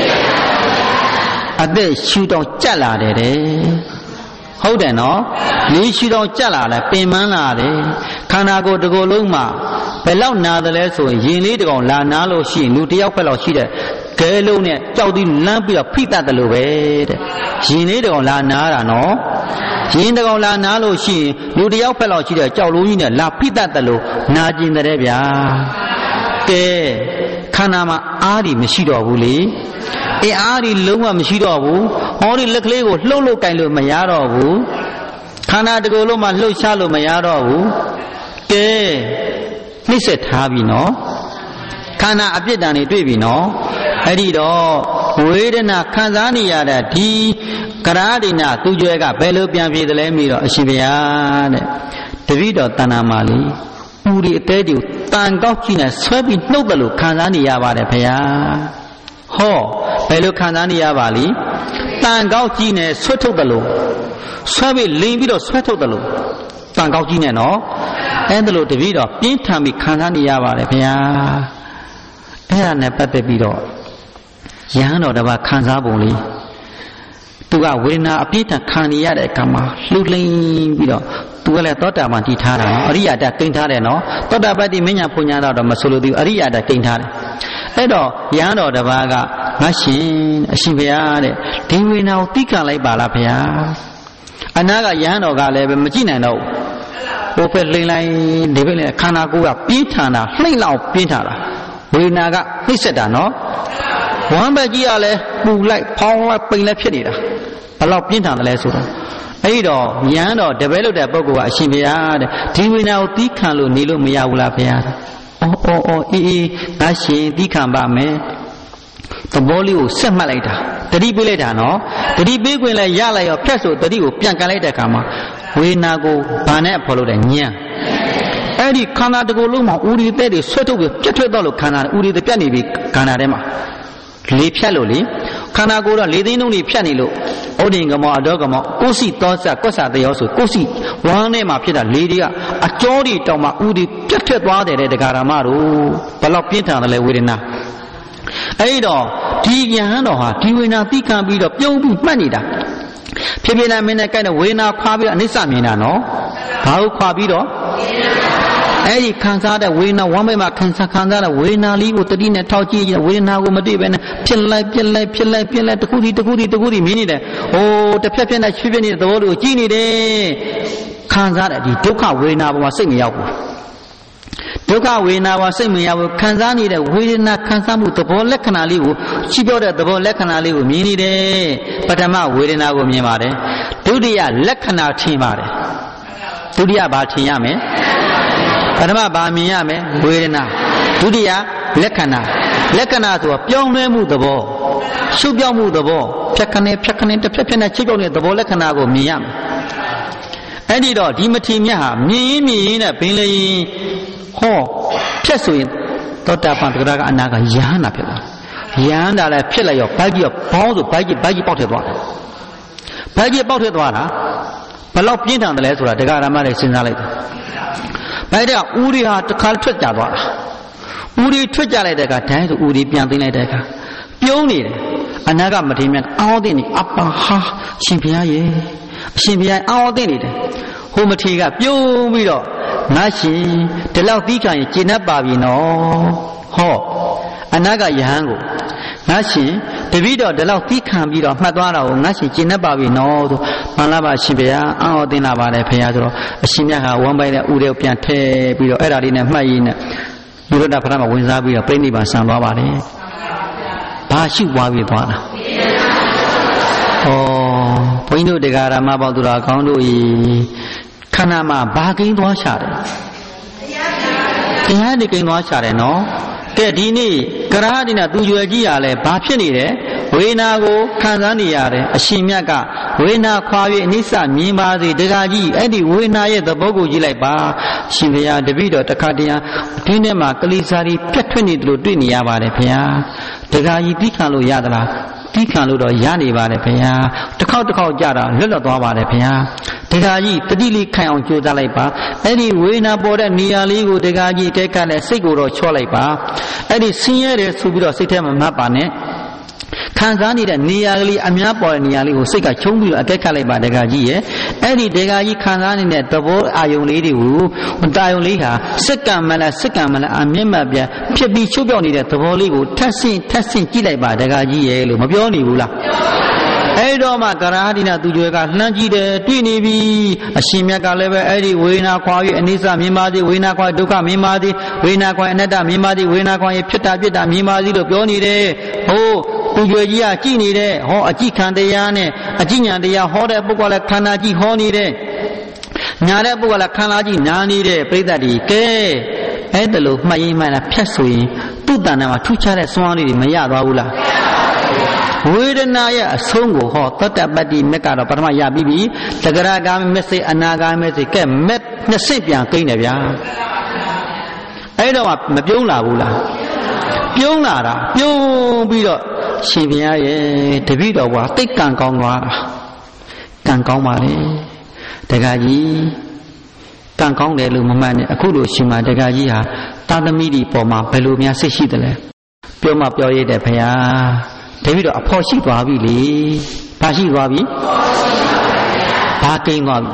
အသက်ရှူတောင်ကြက်လာတယ်တဲ့ဟုတ်တယ်နော်လေးရှူတောင်ကြက်လာတယ်ပင်ပန်းလာတယ်ခန္ဓာကိုယ်တစ်ကိုယ်လုံးမှာဘယ်လောက်နာတယ်လဲဆိုရင်ရင်လေးတကောင်လာနာလို့ရှိရင်လူတစ်ယောက်ဖက်လောက်ရှိတဲ့ကဲလုံးနဲ့ကြောက်ပြီးလမ်းပြီးတော့ဖိတတ်တယ်လို့ပဲတဲ့ရင်လေးတကောင်လာနာတာနော်ရင်တကောင်လာနာလို့ရှိရင်လူတစ်ယောက်ဖက်လောက်ရှိတဲ့ကြောက်လုံးကြီးနဲ့လာဖိတတ်တယ်လို့နာကျင်တယ်ဗျာကဲခန္ဓာမှာအားဒီမရှိတော့ဘူးလေအားဒီလုံးဝမရှိတော့ဘူးဟောဒီလက်ကလေးကိုလှုပ်လို့ကင်လို့မရတော့ဘူးခန္ဓာတစ်ကိုယ်လုံးမှာလှုပ်ရှားလို့မရတော့ဘူးကဲနှိမ့်ဆက်ထားပြီနော်ခန္ဓာအပြစ်ဒဏ်တွေတွေ့ပြီနော်အဲ့ဒီတော့ဝေဒနာခံစားနေရတဲ့ဒီကရာဒိနာသူကျွဲကဘယ်လိုပြန်ပြေတယ်လဲမိတော့အရှင်ဘုရားတဲ့တပည့်တော်တဏ္ဍာမလေးဦးဒီအသေးတွေကိုတန်ကောက်ကြည့်နေဆွဲပြီးနှုတ်တယ်လို့ခံစားနေရပါတယ်ဘုရားဟောဘယ်လိုခံစားနေရပါလိတန်ကောက်ကြည့်နေဆွဲထုတ်တယ်လို့ဆွဲပြီးလိန်ပြီးတော့ဆွဲထုတ်တယ်လို့တန်ကောက်ကြည့်နေနော်အဲ့ဒါလို့တပည့်တော်ပြင်းထန်ပြီးခံစားနေရပါတယ်ဘုရားအဲ့ဒါနဲ့ပတ်သက်ပြီးတော့ယဟန်တော်တစ်ပါးခံစားပုံလေးသူကဝေဒနာအပြည့်ထန်ခံနေရတဲ့အခါမှာလှုပ်လိမ့်ပြီးတော့သူကလည်းသောတာပန်တည်ထားတာနော်အရိယာတကိန်းထားတယ်နော်သောတာပတ္တိမညာဖွညာတော့မဆိုလို့သူအရိယာတကိန်းထားတယ်အဲ့တော့ယဟန်တော်တစ်ပါးကငါရှင်အရှင်ဘုရားတဲ့ဒီဝေဒနာကိုသိခံလိုက်ပါလားဘုရားအနာကယဟန်တော်ကလည်းပဲမကြည့်နိုင်တော့ဘူးဟိုဖက်လိမ့်လိုက်ဒီဘက်လည်းခန္ဓာကိုယ်ကပြင်းထန်တာလှိမ့်လောက်ပြင်းထန်တာဝေဒနာကနှိမ့်ဆက်တာနော်ဝမ်းဘက်ကြီးကလည်းပူလိုက်ဖောင်းလိုက်ပိန်လိုက်ဖြစ်နေတာဘယ်လောက်ပြင်းထန်တယ်လဲဆိုတော့အဲ့တော့ဉာဏ်တော်တပည့်လို့တဲ့ပုဂ္ဂိုလ်ကအရှင်ဘုရားတဲ့ဒီဝိညာဉ်ကိုသီးခံလို့နေလို့မရဘူးလားဘုရားအော်အေးငါရှင်သီးခံပါမယ်သဘောလေးကိုဆက်မှတ်လိုက်တာတတိပေးလိုက်တာနော်တတိပေးခွင့်လည်းရလိုက်ရောဖြတ်ဆိုတတိကိုပြန်ကန်လိုက်တဲ့အခါမှာဝေဒနာကိုဘာနဲ့ဖော်လို့တဲ့ဉာဏ်အဲ့ဒီခန္ဓာတစ်ခုလုံးမှာဥရိသက်တွေဆွတ်ထုတ်ပြီးပြတ်ထွက်တော့လို့ခန္ဓာဥရိသက်ပြတ်နေပြီခန္ဓာထဲမှာလေးဖြတ်လို့လေခန္ဓာကိုယ်တော့လေးသိန်းလုံးတွေဖြတ်နေလို့ဩဒိင်ကမောအတောကမောကိုယ်စီသောစကွက်စာတယောဆိုကိုယ်စီဝမ်းထဲမှာဖြစ်တာလေးတွေကအကျော်တွေတောင်မှဥရိပြတ်ထွက်သွားတယ်တဲ့ဒကာရမတို့ဘယ်လောက်ပြင်းထန်တယ်လဲဝေဒနာအဲ့တော့ဒီယဟန်တော်ဟာဒီဝေဒနာသိခံပြီးတော့ပြုံးပြီးမှတ်နေတာဖြစ်ဖြစ်နဲ့မင်းနဲ့ကြိုက်တဲ့ဝေဒနာခွာပြီးတော့အနိစ္စမြင်တာနော်ဘာလို့ခွာပြီးတော့အဲ့ဒီခံစားတဲ့ဝေဒနာဝမ်းဘက်မှာခံစားတဲ့ဝေဒနာလေးကိုတတိနဲ့ထောက်ကြည့်ဝေဒနာကိုမတွေ့ဘဲနဲ့ဖြစ်လိုက်တခုတခုမြင်နေတယ်ဟိုတစ်ဖြက်နဲ့ချွေးပြနေတဲ့သဘောတွေကိုကြည့်နေတယ်ခံစားတဲ့ဒီဒုက္ခဝေဒနာပေါ်မှာစိတ်မရောက်ဘူးဒုက္ခဝေဒနာပေါ်စိတ်မရောက်ဘူးခံစားနေတဲ့ဝေဒနာခံစားမှုသဘောလက္ခဏာလေးကိုရှိပြောတဲ့သဘောလက္ခဏာလေးကိုမြင်နေတယ်ပထမဝေဒနာကိုမြင်ပါတယ်ဒုတိယလက္ခဏာထင်ပါတယ်ဒုတိယဘာထင်ရမလဲပထမဘာမြင်ရမယ်ဝေဒနာဒုတိယလက္ခဏာဆိုတာပြောင်းလဲမှုသဘောရှုပ်ပြောင်းမှုသဘောဖြတ်ခနဲ့တစ်ဖြက်နဲ့ချိတ်ပြောင်းတဲ့သဘောလက္ခဏာကိုမြင်ရမယ်အဲ့ဒီတော့ဒီမထေမြတ်ဟာမြင်ရင်နဲ့ဘင်းလေဟောဖြတ်ဆိုရင်သောတာပန်တဂရကအနာကယဟန္တာဖြစ်သွားယဟန္တာလည်းဖြစ်လိုက်ရောဘိုက်ကြီးဘောင်းဆိုဘိုက်ကြီးပေါက်ထည့်သွားတယ်ဘိုက်ကြီးပေါက်ထည့်သွားတာဘယ်လောက်ပြင်းထန်တယ်လဲဆိုတာဒကာရမတွေစဉ်းစားလိုက်တယ်ဘယ်တဲ့ဥရိဟာတစ်ခါထွက်ကြသွားတာဥရိထွက်ကြလိုက်တဲ့အခါဒိုင်းဆိုဥရိပြန်သိမ်းလိုက်တဲ့အခါပြုံးနေတယ်အနာကမထေမြတ်အောင်းသိနေအပ္ပဟာရှင်ဘုရားရဲ့အရှင်ဘုရားအောင်းသိနေတယ်ဟိုမထေကပြုံးပြီးတော့ငါရှင်ဒီလောက်ပြီးခံရင်ကျင့်တတ်ပါပြီနော်ဟောအနာကယဟန်ကိုငါရှင်တပည့်တော်ဒီလောက်ပြီးခံပြီးတော့မှတ်သွားတာကိုငါရှင်ကျင့်တတ်ပါပြီနော်ဆိုမှန်လားပါရှင်ဘုရားအောင်းသိလာပါတယ်ဘုရားဆိုတော့အရှင်မြတ်ဟာဝမ်းပိုက်တဲ့ဥတွေကိုပြန်ထည့်ပြီးတော့အဲ့ဒါလေးနဲ့မှတ်ရင်းနဲ့ဘုရားဖရာမှာဝင်စားပြီးတော့ပြိဋိနိဗ္ဗာန်ဆံသွားပါတယ်ဘာရှိသွားပြီးသွားတာဩဘုန်းကြီးတို့တရားဓမ္မပေါသူတော်ကောင်းတို့ဤခန္ဓာမှာဘာကိန်းသွားရှာတယ်တရားဒီကိန်းသွားရှာတယ်နော်ကဲဒီနေ့ကရာဒီနာသူရွယ်ကြီးရလဲဘာဖြစ်နေတယ်ဝေနာကိုခံစားနေရတယ်အရှင်မြတ်ကဝေနာခွာ၍အနိစ္စမြင်ပါစေတကားကြီးအဲ့ဒီဝေနာရဲ့သဘောကိုကြည့်လိုက်ပါရှင်ဘုရားတပည့်တော်တခါတည်းအတွင်းထဲမှာကလေးစားပြီးပြတ်ထွက်နေတယ်လို့တွေ့နေရပါတယ်ဘုရားတကားကြီးသိခံလို့ရသလားသိခံလို့တော့ရနေပါတယ်ဘုရားတစ်ခေါက်ကြတာလွတ်လပ်သွားပါတယ်ဘုရားတကားကြီးတတိလေးခိုင်အောင်ကြိုးစားလိုက်ပါအဲ့ဒီဝေနာပေါ်တဲ့နေရာလေးကိုတကားကြီးအကဲကလည်းစိတ်ကိုတော့ချော့လိုက်ပါအဲ့ဒီဆင်းရဲတယ်ဆိုပြီးတော့စိတ်ထဲမှာမှတ်ပါနဲ့ခံစားနေတဲ့နေရာကလေးအများပေါ်တဲ့နေရာလေးကိုစိတ်ကချုံပြီးတော့အကဲခတ်လိုက်ပါတကားကြီးရဲ့အဲ့ဒီတကားကြီးခံစားနေတဲ့သဘောအာယုံလေးတွေကိုတာယုံလေးဟာစက္ကန့်မလားအမြင့်မှပြဖြစ်ပြီးချုပ်ပြောက်နေတဲ့သဘောလေးကိုထပ်ဆင့်ကြည့်လိုက်ပါတကားကြီးရဲ့လို့မပြောနေဘူးလားအဲ့တော့မှကရာဒီနာသူကျွဲကလှမ်းကြည့်တယ်တွေ့နေပြီအရှင်မြတ်ကလည်းပဲအဲ့ဒီဝေနာခွာ၍အနိစ္စမြင်ပါသည်ဝေနာခွာဒုက္ခမြင်ပါသည်ဝေနာခွာအနတ္တမြင်ပါသည်ဝေနာခွာရဲ့ဖြစ်တာမြင်ပါသည်လို့ပြောနေတယ်ဟိုသူကျွဲကြီးကကြည့်နေတဲ့ဟောအကြည့်ခံတရားနဲ့အကြည့်ဉာဏ်တရားဟောတဲ့ပုဂ္ဂိုလ်ကလည်းခန္ဓာကြည့်ဟောနေတယ်ညာတဲ့ပုဂ္ဂိုလ်ကခန္ဓာကြည့်နားနေတဲ့ပြိဿတိကဲအဲ့ဒါလို့မှတ်ရင်မှတ်လားဖြတ်ဆိုရင်သူ့တဏ္ဍာမှာထူးခြားတဲ့စွမ်းလေးတွေမရသွားဘူးလားဝေဒနာရဲ့အဆုံးကိုဟောသတ္တပတ္တိမက်ကတော့ပထမရပြီးပြီသဂရဂါမက်စိအနာဂါမက်စိကဲမက်နှစ်ဆင့်ပြန်ကိန်းတယ်ဗျာအဲ့တော့မပြုံးလာဘူးလားပြုံးလာတာပြုံးပြီးတော့ရှင်ဘုရားရဲ့တပည့်တော်ကတိတ်ကံကောင်းသွားတာကံကောင်းပါလေတက္ကကြီးကံကောင်းတယ်လို့မမှတ်နဲ့အခုလိုရှင်မတက္ကကြီးဟာသာသမီတွေပေါ်မှာဘယ်လိုများစိတ်ရှိသလဲပြောမှပြောရတဲ့ဘုရားတပည့်တော်အဖို့ရှိသွားပြီလေဘာရှိသွားပြီဘာကိန်းသွားပြီ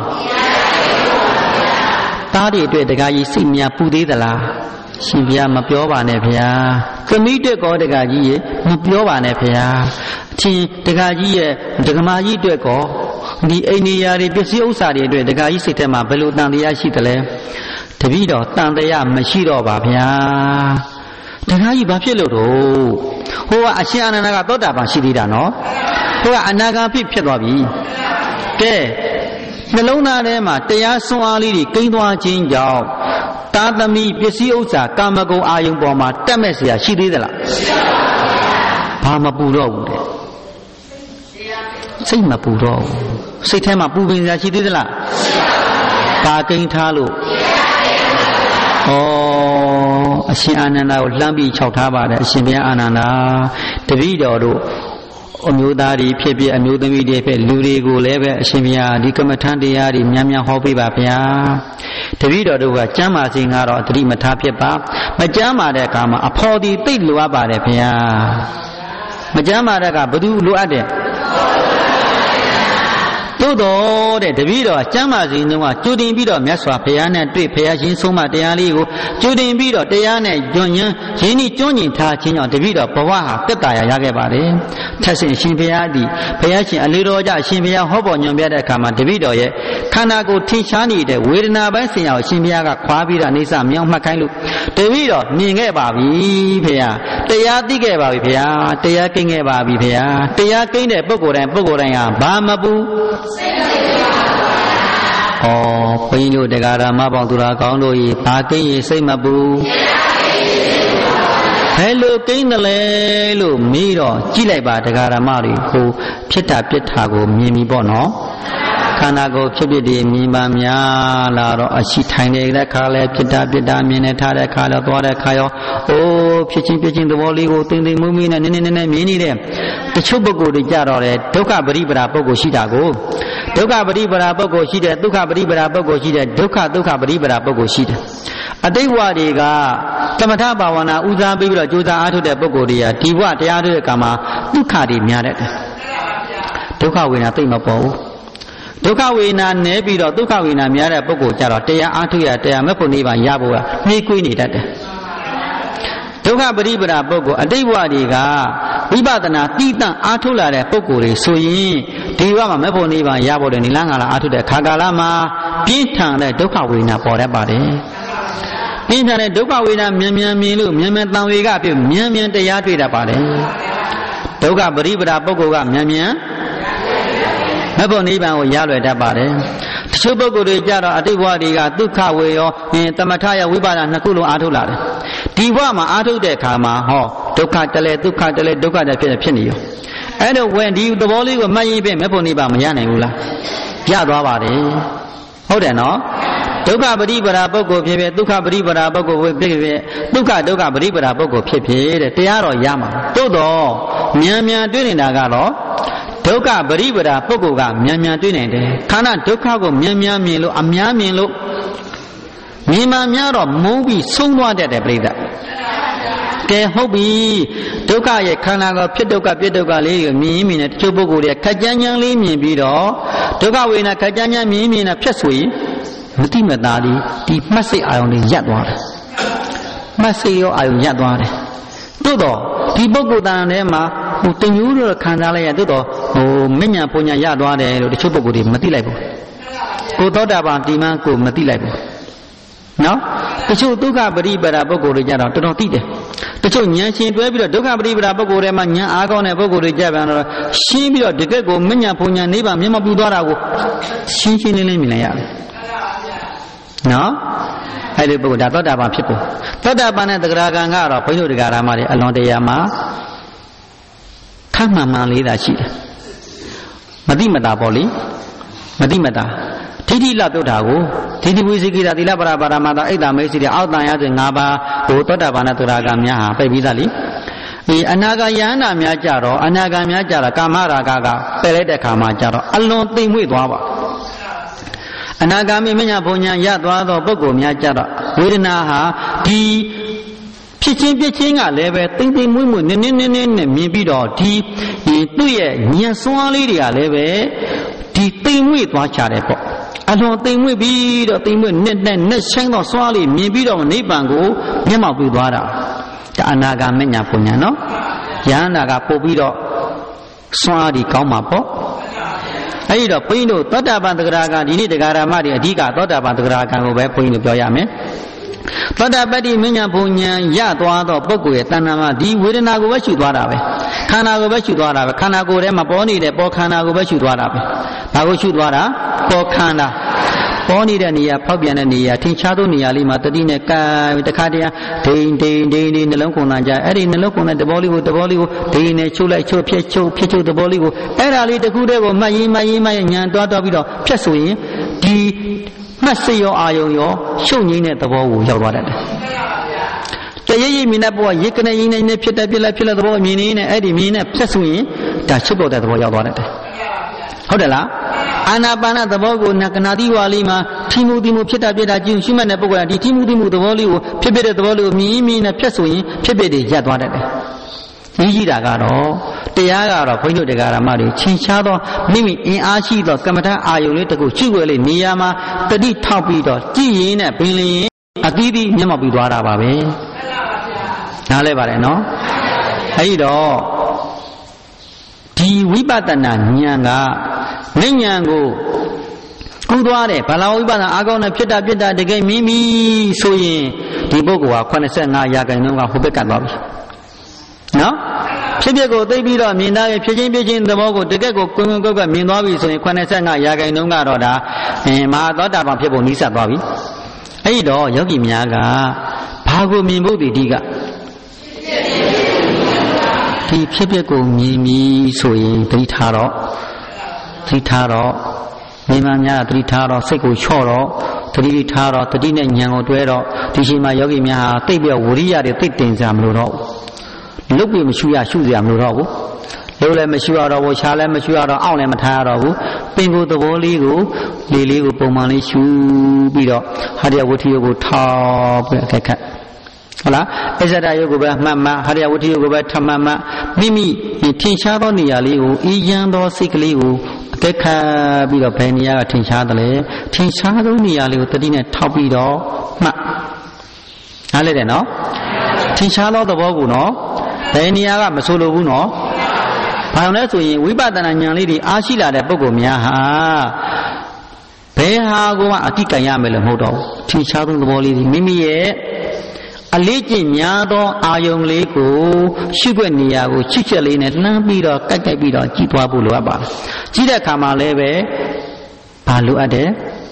သားတွေအတွက်တက္ကကြီးစိတ်များပူသေးသလားရှင်ဘုရားမပြောပါနဲ့ဘုရားသမီးအတွက်ကောတက္ကကြီးရဲ့မပြောပါနဲ့ဘုရားအချင်းတက္ကကြီးရဲ့ဒကမာကြီးအတွက်ကောဒီအိန္ဒိယတွေပစ္စည်းဥစ္စာတွေအတွက်တက္ကကြီးစိတ်ထဲမှာဘယ်လိုတန်တရားရှိသလဲတပည့်တော်တန်တရားမရှိတော့ပါဗျာတက္ကကြီးဘာဖြစ်လို့တော့ဟိုကအရှင်အာနန္ဒကသောတာပန်ရှိသေးတာနော်ဟိုကအနာဂါဖြစ်သွားပြီကဲနှလုံးသားထဲမှာတရားစွမ်းအားလေးတွေကိန်းသွားခြင်းကြောင့်သာသမီပစ္စည်းဥစ္စာကာမဂုဏ်အာယုံပေါ်မှာတက်မဲ့เสียရှိသေးသလားဘာမပူတော့ဘူးတဲ့စိတ်မပူတော့ဘူးစိတ်ထဲမှာပူပင်စရာရှိသေးသလားဘာကိန်းထားလို့ဩအရှင်အာနန္ဒာကိုလှမ်းပြီးခြောက်ထားပါတယ်အရှင်ဘုရားအာနန္ဒာတပည့်တော်တို့အမျိုးသားတွေဖြစ်ဖြစ်အမျိုးသမီးတွေဖြစ်လူတွေကိုလည်းပဲအရှင်ဘုရားဒီကမ္မထန်တရားတွေများများဟောပေးပါဗျာတပည့်တော်တို့ကကျမ်းမာခြင်းကတော့သတိမထားဖြစ်ပါမကျမ်းမာတဲ့အခါမှာအဖော်ဒီသိလိုအပ်ပါတယ်ဗျာမကျမ်းမာတဲ့အခါဘယ်သူလိုအပ်တယ်သို့တော်တဲ့တပည့်တော်ကျမ်းမာခြင်းတုန်းကကြိုတင်ပြီးတော့မြတ်စွာဘုရားနဲ့တွေ့ဘုရားရှင်ဆုံးမတရားလေးကိုကြိုတင်ပြီးတော့တရားနဲ့ညွှန်ရင်းရင်းနှီးကျွမ်းကျင်ထားခြင်းကြောင့်တပည့်တော်ဘဝဟာတက်တာရခဲ့ပါတယ်ထက်ဆင့်အရှင်ဘုရားသည်ဘုရားရှင်အလေတော်ကြအရှင်ဘုရားဟောပေါ်ညွှန်ပြတဲ့အခါမှာတပည့်တော်ရဲ့ခန္ဓာကိုယ်ထင်ရှားနေတဲ့ဝေဒနာပိုင်းဆင်ရအောင်အရှင်ဘုရားကခွာပြီးတော့အိဋ္ဌမြောင်းမှတ်ခိုင်းလို့တပည့်တော်မြင်ခဲ့ပါပြီဘုရားတရားသိခဲ့ပါပြီဘုရားတရားကိန်းခဲ့ပါပြီဘုရားတရားကိန်းတဲ့ပုဂ္ဂိုလ်တိုင်းဟာဘာမပူဩဘုန်းကြီးတို့တရားဓမ္မပေါင်းသူတော်ကောင်းတို့ဤဘာကိန်းစိတ်မပူဘယ်လိုကိန်းတယ်လဲလို့မေးတော့ကြည့်လိုက်ပါတရားဓမ္မတွေဟိုဖြစ်တာပြစ်တာကိုမြင်ပြီပေါ့နော်ခန္ဓာကိုယ်ဖြစ်ဖြစ်ဒီမြင်ပါများလာတော့အရှိထိုင်နေတဲ့ခါလဲဖြစ်တာမြင်နေထားတဲ့ခါလဲသွားတဲ့ခါရောအိုးဖြစ်ချင်းသဘောလေးကိုသိမ့်မူးနဲ့နည်းမြင်နေတဲ့တချို့ပုဂ္ဂိုလ်တွေကြတော့လေဒုက္ခပရိပဒါပုဂ္ဂိုလ်ရှိတာကိုဒုက္ခပရိပဒါပုဂ္ဂိုလ်ရှိတယ်ဒုက္ခပရိပဒါပုဂ္ဂိုလ်ရှိတယ်ဒုက္ခပရိပဒါပုဂ္ဂိုလ်ရှိတယ်အတိတ်ဘဝတွေကသမထဘာဝနာဦးစားပေးပြီးတော့ကြိုးစားအားထုတ်တဲ့ပုဂ္ဂိုလ်တွေကဒီဘဝတရားထုတ်တဲ့အခါမှာဒုက္ခတွေများတတ်တယ်ဒုက္ခဝေဒနာသိမပေါ်ဘူးဒုက္ခဝေဒနာနည်းပြီးတော့ဒုက္ခဝေဒနာများတဲ့ပုဂ္ဂိုလ်ကြတော့တရားအားထုတ်ရတရားမဲ့ဖို့နေပါရဖို့ကနှေးကွေးနေတတ်တယ်ဒုက္ခပရိပဒါပုဂ္ဂိုလ်အတိတ်ဘဝတွေကဝိပဿနာတိတန့်အားထုတ်လာတဲ့ပုဂ္ဂိုလ်တွေဆိုရင်ဒီဘဝမှာမဲ့ဖို့နေပါရဖို့တဲ့နိလန်းကာလအားထုတ်တဲ့ခါကာလမှာပြင်းထန်တဲ့ဒုက္ခဝေဒနာပေါ်တတ်ပါတယ်ပြင်းထန်တဲ့ဒုက္ခဝေဒနာမြန်မြင်လို့မြန်တန်ဝေကပြမြန်တရားတွေ့တတ်ပါတယ်ဒုက္ခပရိပဒါပုဂ္ဂိုလ်ကမြန်မဲ့ဖို့နိဗ္ဗာန်ကိုရလွယ်တတ်ပါတယ်ချို့ပုဂ္ဂိုလ်တွေကြတော့အတိတ်ဘဝတွေကဒုက္ခဝေရောတမထရဝိပါဒနှစ်ခုလုံးအားထုတ်လာတယ်ဒီဘဝမှာအားထုတ်တဲ့အခါမှာဟောဒုက္ခတလဲဒုက္ခတလဲဒုက္ခတလဲဖြစ်နေရောအဲ့တော့whenဒီသဘောလေးကိုမှတ်ရင်ပြင်မဲ့ဖို့နေပါမရနိုင်ဘူးလားရသွားပါတယ်ဟုတ်တယ်နော်ဒုက္ခပရိပဒါပုဂ္ဂိုလ်ဖြစ်ဖြစ်ဒုက္ခပရိပဒါပုဂ္ဂိုလ်ဖြစ်ဖြစ်ဒုက္ခပရိပဒါပုဂ္ဂိုလ်ဖြစ်ဖြစ်တဲ့တရားတော်ရမှာသို့တော့မြန်တွေ့နေတာကတော့ဒုက္ခပရိပဒါပုဂ္ဂိုလ်ကမြန်တွေ့နေတယ်ခန္ဓာဒုက္ခကိုမြန်မြင်လို့အများမြင်လို့မြင်မှများတော့မုန်းပြီးဆုံးသွားတတ်တယ်ပြိတ္တကဲဟုတ်ပြီဒုက္ခရဲ့ခန္ဓာကိုဖြစ်ဒုက္ခပြစ်ဒုက္ခလေးကိုမြင်တဲ့တချို့ပုဂ္ဂိုလ်တွေခက်ကြမ်းကြမ်းလေးမြင်ပြီးတော့ဒုက္ခဝေဒနာခက်ကြမ်းကြမ်းမြင်တာဖြတ်ဆိုရင်မတိမသားဒီမှတ်စိတ်အာယုန်တွေရပ်သွားတယ်မှတ်စိတ်ရောအာယုန်ရပ်သွားတယ်သို့တော့ဒီပုဂ္ဂိုလ်တန်ထဲမှာတမျိုးလိုခံစားလိုက်ရသို့တော့မဉ္ဇဉ်ပညာရသွားတယ်လို့တချို့ပုဂ္ဂိုလ်တွေမသိလိုက်ဘူးကိုသောတာပန်ဒီမှကိုမသိလိုက်ဘူးနော်တချို့ဒုက္ခပရိပဒါပုဂ္ဂိုလ်တွေကြတော့တော်တော်သိတယ်တချို့ဉာဏ်ရှင်တွဲပြီးတော့ဒုက္ခပရိပဒါပုဂ္ဂိုလ်တွေမှာဉာဏ်အားကောင်းတဲ့ပုဂ္ဂိုလ်တွေကြပြန်တော့ရှင်းပြီးတော့တကယ့်ကိုမဉ္ဇဉ်ပညာနိဗ္ဗာန်မျက်မှောက်ပြုသွားတာကိုရှင်းလင်းမြင်လိုက်ရတယ်နော်အဲ့ဒီပုဂ္ဂိုလ်ဒါသောတာပန်ဖြစ်ဖို့သောတာပန်နဲ့သဂရဂံကတော့ဘုန်းကြီးတို့တရားဓမ္မတွေအလွန်တရာမှာခက်မှန်မှန်လေးသာရှိတယ်မတိမတာပေါ့လေမတိမတာဒိဋ္ဌိလတုတ်တာကိုဒိဋ္ဌိဝိသိကိတာသီလပရပါရမတာအိတ်တာမေစီတဲ့အောက်တန်ရတဲ့၅ပါးကိုသောတာပန်နဲ့သဂရဂံများဟာပြည့်ပြီးသားလေဒီအနာဂယန္တာများကြတော့အနာဂံများကြတော့ကာမရာဂကပယ်လိုက်တဲ့ခါမှာကြတော့အလွန်သိမ့်မွေ့သွားပါအနာဂါမိမညာဘုံညာရသွားသောပုဂ္ဂိုလ်များကြတော့ဝေဒနာဟာဒီဖြစ်ချင်းပြချင်းကလည်းပဲတိမ်တိမ်မွေ့မွေ့နင်းနဲ့မြင်ပြီးတော့ဒီသူ့ရဲ့ဉာဏ်စွမ်းလေးတွေကလည်းပဲဒီတိမ်မွေ့သွားကြတယ်ပေါ့အလွန်တိမ်မွေ့ပြီးတော့တိမ်မွေ့နဲ့ဆိုင်သောစွမ်းလေးမြင်ပြီးတော့နိဗ္ဗာန်ကိုမျက်မှောက်ပြုသွားတာဒါအနာဂါမညာဘုံညာနော်ယန္တာကပို့ပြီးတော့စွမ်းအားဒီကောင်းမှာပေါ့အဲ့ဒီတော့ဘုန်းကြီးတို့သောတာပန်သဂရဂံဒီနေ့တရားဓမ္မတွေအဓိကသောတာပန်သဂရဂံကိုပဲဘုန်းကြီးတို့ပြောရမယ်သောတာပတ္တိမဉ္ဇဉ်ဘုံဉဏ်ရသွားသောပုဂ္ဂိုလ်ရဲ့တဏ္ဍာမှာဒီဝေဒနာကိုပဲရှုသွားတာပဲခန္ဓာကိုပဲရှုသွားတာပဲခန္ဓာကိုယ်ထဲမှာပေါ်နေတဲ့ပေါ်ခန္ဓာကိုပဲရှုသွားတာပဲဘာကိုရှုသွားတာပေါ်ခန္ဓာပေါ်နေတဲ့နေရာဖောက်ပြန်တဲ့နေရာထင်ရှားသောနေရာလေးမှာတတိနဲ့ကံတခါတည်းဒိန်နှလုံးကုန်လာကြအဲ့ဒီနှလုံးကုန်တဲ့သဘောလေးကိုဒိန်နဲ့ချုပ်လိုက်ချုပ်ဖြတ်ချုပ်သဘောလေးကိုအဲ့ဒါလေးတစ်ခုတည်းကိုမှတ်ရင်ညာတွားပြီးတော့ဖြတ်ဆိုရင်ဒီမှတ်စိတ်ရောအာယုံရောရှုပ်ငိမ့်တဲ့သဘောကိုရောက်သွားတတ်တယ်တရရိပ်မြင်တဲ့ဘဝရေကနေရင်းနေဖြစ်တဲ့ဖြစ်လက်သဘောမြင်နေနဲ့အဲ့ဒီမြင်နဲ့ဖြတ်ဆိုရင်ဒါချုပ်တော့တဲ့သဘောရောက်သွားတတ်တယ်ဟုတ်တယ်လားအာနာပါနသဘောကိုကနာတိဝါလေးမှာထိမှုဖြစ်တာကြည့်ရှိမှတ်တဲ့ပုဂ္ဂိုလ်ကဒီထိမှုသဘောလေးကိုဖြစ်တဲ့သဘောလေးကိုမြင်နဲ့ဖြတ်ဆိုရင်ဖြစ်တွေရပ်သွားတတ်တယ်ကြီးကြီးတာကတော့တရားကတော့ဘုန်းကြီးတို့တရားဓမ္မတွေချင်းရှားသောမိမိအင်အားရှိသောကမ္မဋ္ဌာန်းအာယုန်လေးတခုရှိွယ်လေးနေရာမှာတတိထောက်ပြီးတော့ကြည်ရင်နဲ့ပင်လျင်အသီးသီးမျက်မှောက်ပြီးသွားတာပါပဲနားလဲပါတယ်နော်အဲဒီတော့ဒီဝိပဿနာဉာဏ်ကဉာဏ်ကိုကူးသွားတယ်ဘာလာဝိပဿနာအာကောင်းနဲ့ဖြစ်တာတကယ်မြင်ပြီဆိုရင်ဒီပုဂ္ဂိုလ်ဟာ85ရာခိုင်နှုန်းကဟိုဘက်ကသွားပြီနော်ဖြစ်ကိုသိပြီးတော့မြင်သားရဲ့ဖြစ်ချင်းသဘောကိုတကယ့်ကိုကွန်းကွန်းမြင်သွားပြီဆိုရင်85ရာခိုင်နှုန်းကတော့ဒါမဟာသောတာပန်ဖြစ်ဖို့နီးစပ်သွားပြီအဲ့ဒီတော့ယောဂီများကဘာကိုမြင်ဖို့ဒီကဒီဖြစ်ကိုမြင်ပြီဆိုရင်သတိထားတော့မိမများသတိထားတော့စိတ်ကိုချော့တော့သတိထားတော့တတိနဲ့ဉာဏ်ကိုတွဲတော့ဒီချိန်မှာယောဂီများဟာသိပြီးဝိရိယတွေသိတင်စားမလို့တော့လုတ်ပြီးမရှုစရာမလိုတော့ဘူးလို့လည်းမရှုရတော့ဘူးရှားလည်းမရှုရတော့အောင့်လည်းမထားရတော့ဘူးပင်ကိုယ်သဘောလေးကိုလေးကိုပုံမှန်လေးရှုပြီးတော့ဟာရဝဋ္ဌိယကိုထောက်ပြီးအခက်ခက်ဟုတ်လားအစ္ဆဒယုတ်ကိုပဲမှတ်ဟာရဝဋ္ဌိယကိုပဲထမှတ်မိမိထင်ရှားသောနေရာလေးကိုအေးချမ်းသောစိတ်ကလေးကိုအကက်ခတ်ပြီးတော့ဘယ်နေရာကထင်ရှားတယ်လဲထင်ရှားသောနေရာလေးကိုတတိနဲ့ထောက်ပြီးတော့မှတ်နားလဲတယ်နော်ထင်ရှားသောသဘောကိုနော်ဘယ်နေရာကမဆိုလိုဘူးနော်ဘာလို့လဲဆိုရင်ဝိပဿနာဉာဏ်လေးတွေအားရှိလာတဲ့ပုဂ္ဂိုလ်များဟာဘယ်ဟာကိုမှအတိကံရမယ်လို့မဟုတ်တော့ဘူးထင်ရှားသောသဘောလေးတွေမိမိရဲ့အလေးကျင့်များသောအာယုံလေးကိုရှုွက်နေရာကိုချစ်ချက်လေးနဲ့လှမ်းပြီးတော့ကိုက်ပြီးတော့ကြည်သွားဖို့လိုအပ်ပါတယ်ကြည့်တဲ့အခါမှာလည်းပဲဘာလိုအပ်တယ်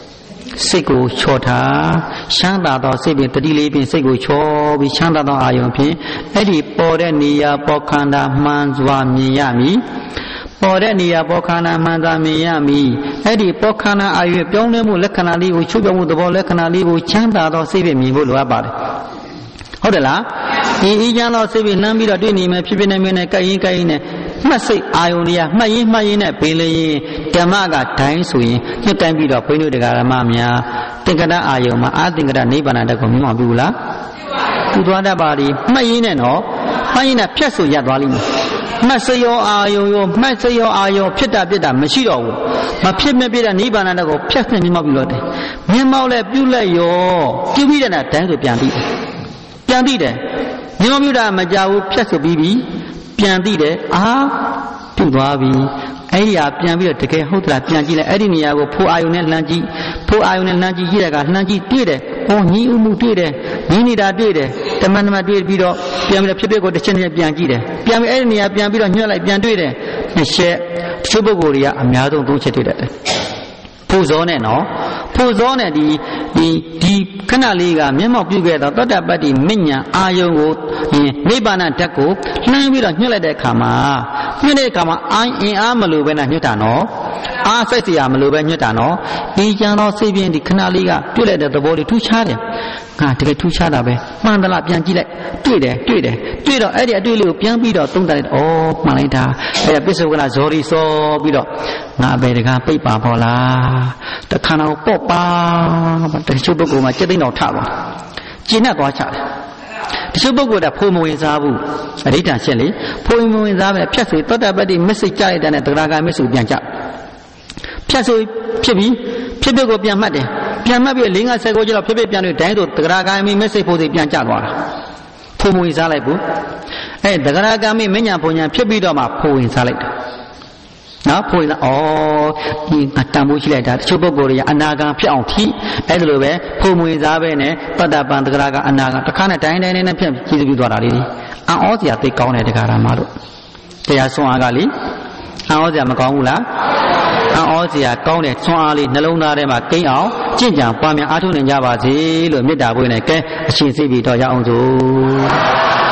စိတ်ကိုချော့ထားချမ်းသာသောစိတ်ဖြင့်တတိလေးဖြင့်စိတ်ကိုချော့ပြီးချမ်းသာသောအာယုံဖြင့်အဲ့ဒီပေါ်တဲ့နေရာပေါ်ခန္ဓာမှန်စွာမြင်ရမည်ပေါ်တဲ့နေရာပေါ်ခန္ဓာမှန်စွာမြင်ရမည်အဲ့ဒီပေါ်ခန္ဓာအာယုံပြောင်းလဲမှုလက္ခဏာလေးကိုချုပ်ပြောင်းမှုသဘောလက္ခဏာလေးကိုချမ်းသာသောစိတ်ဖြင့်မြင်ဖို့လိုအပ်ပါတယ်ဟုတ်တယ်လားဒီအေးချမ်းသောစိတ်ဖြင့်နှမ်းပြီးတော့တွေ့နေမယ်ဖြစ်ဖြစ်နေမယ်နဲ့ကြိုက်ရင်နဲ့မှတ်စိတ်အာယုန်တွေကမှတ်ရင်နဲ့ပင်လျင်ဓမ္မကဒိုင်းဆိုရင်ညှစ်တိုင်းပြီးတော့ဘုန်းကြီးတို့တရားဓမ္မများသင်္ကတအာယုန်မှာအာသင်္ကတနိဗ္ဗာန်တက်ကိုမြင်အောင်ပြုလားပြုသွားတတ်ပါလိမှတ်ရင်နဲ့နော်မှတ်ရင်နဲ့ဖြတ်ဆိုရသွားလိမ့်မယ်မှတ်စရောအာယုန်ရောမှတ်စရောအာယုန်ဖြစ်တာမရှိတော့ဘူးမဖြစ်မပြတဲ့နိဗ္ဗာန်တက်ကိုဖြတ်နေမြင်အောင်ပြုလို့တယ်မြင်မောက်လဲပြုလိုက်ရောပြုပြီးတဲ့နဲ့ဒိုင်းဆိုပြန်သိတယ်မြင်အောင်ပြုတာမကြဘူးဖြတ်ဆိုပြီးပြီပြန်သိတယ်ပြုသွားပြီအဲ့ဒီဟာပြန်ပြီးတော့တကယ်ဟုတ်သလားပြန်ကြည့်လိုက်အဲ့ဒီနေရာကိုဖိုးအာယုန်နဲ့လှမ်းကြည့်ဖိုးအာယုန်နဲ့လှမ်းကြည့်တဲ့ကလှမ်းကြည့်တွေ့တယ်ညီဥမှုတွေ့တယ်ညီနေတာတွေ့တယ်တမန်တွေ့ပြီးတော့ပြန်ပြီးတော့ဖြစ်ကိုတစ်ချက်နဲ့ပြန်ကြည့်တယ်ပြန်ပြီးအဲ့ဒီနေရာပြန်ပြီးတော့ညှက်လိုက်ပြန်တွေ့တယ်နှစ်ချက်တချို့ပုဂ္ဂိုလ်တွေကအများဆုံးသုံးချက်တွေ့တယ်ဖို့ဇောနဲ့နော်ဖို့ဇောနဲ့ဒီခဏလေးကမျက်မှောက်ပြုခဲ့တော့သောတပတ္တိမဉ္ဇဉ်အာယုံကိုနိဗ္ဗာန်ဓာတ်ကိုလှမ်းပြီးတော့ညှစ်လိုက်တဲ့အခါမှာအင်အားမလိုပဲနဲ့ညှစ်တာနော်အားစိတ်เสียမလိုပဲညှစ်တာနော်ဒီကြံတော့စိတ်ပြင်းဒီခဏလေးကတွေ့လိုက်တဲ့သဘောလေးထူးခြားတယ်ငါတကယ်ထူးခြားတာပဲမှန်သလားပြန်ကြည့်လိုက်တွေ့တော့အဲ့ဒီအတွေ့လေးကိုပြန်ပြီးတော့သုံးသပ်လိုက်မှန်လိုက်တာအဲ့ဒါပစ္စုပ္ပန်ဇော်ရီစောပြီးတော့ငါပဲတကားပိတ်ပါပေါ်လားတခါတော့ပေါ့ပါတချို့ပုဂ္ဂိုလ်မှာစိတ်သိမ်းတော်ထပါကျင့်တတ်သွားချတယ်တချို့ပုဂ္ဂိုလ်ကဖိုးမဝင်စားဘူးအဋ္ဌာရှင်းလေဖိုးမဝင်စားပဲဖြတ်ဆိုသောတပတ္တိမစ္စကြရတဲ့နဲ့သဂရကမစ္စပြန်ကြဖြတ်ဆိုဖြစ်ပြီးဖြစ်ကိုပြန်မှတ်တယ်ပြန်မှတ်ပြီး၄-၅ ဆယ်ကိုကျတော့ဖြစ်ပြန်လို့ဒိုင်းဆိုသဂရကမစ္စဖို့စိပြန်ကြသွားတာဖိုးမဝင်စားလိုက်ဘူးအဲ့သဂရကမမဉ္ဇဉ်ဘုံညာဖြစ်ပြီးတော့မှဖိုးဝင်စားလိုက်တယ်နော်ဖိုးရင်ဒီတန်ဖိုးရှိလိုက်တာတချို့ပုဂ္ဂိုလ်တွေကအနာဂံဖြစ်အောင်ထိအဲ့ဒါလိုပဲဖိုးမွေစားပဲနဲ့တတ္တပံတဂရကအနာဂံတစ်ခါနဲ့တိုင်းနဲ့ဖြစ်ကြည့်ပြီးသွားတာလေးအံ့ဩစရာသိကောင်းတဲ့တရားဓမ္မတို့တရားဆွမ်းအားကလေအံ့ဩစရာမကောင်းဘူးလားအံ့ဩစရာကောင်းတဲ့ဆွမ်းအားလေးနှလုံးသားထဲမှာကိန်းအောင်ကြင်ကြံပွားများအားထုတ်နိုင်ကြပါစေလို့မေတ္တာပို့နေကဲအရှင်စိတ်ပြီးတော့ရအောင်စို့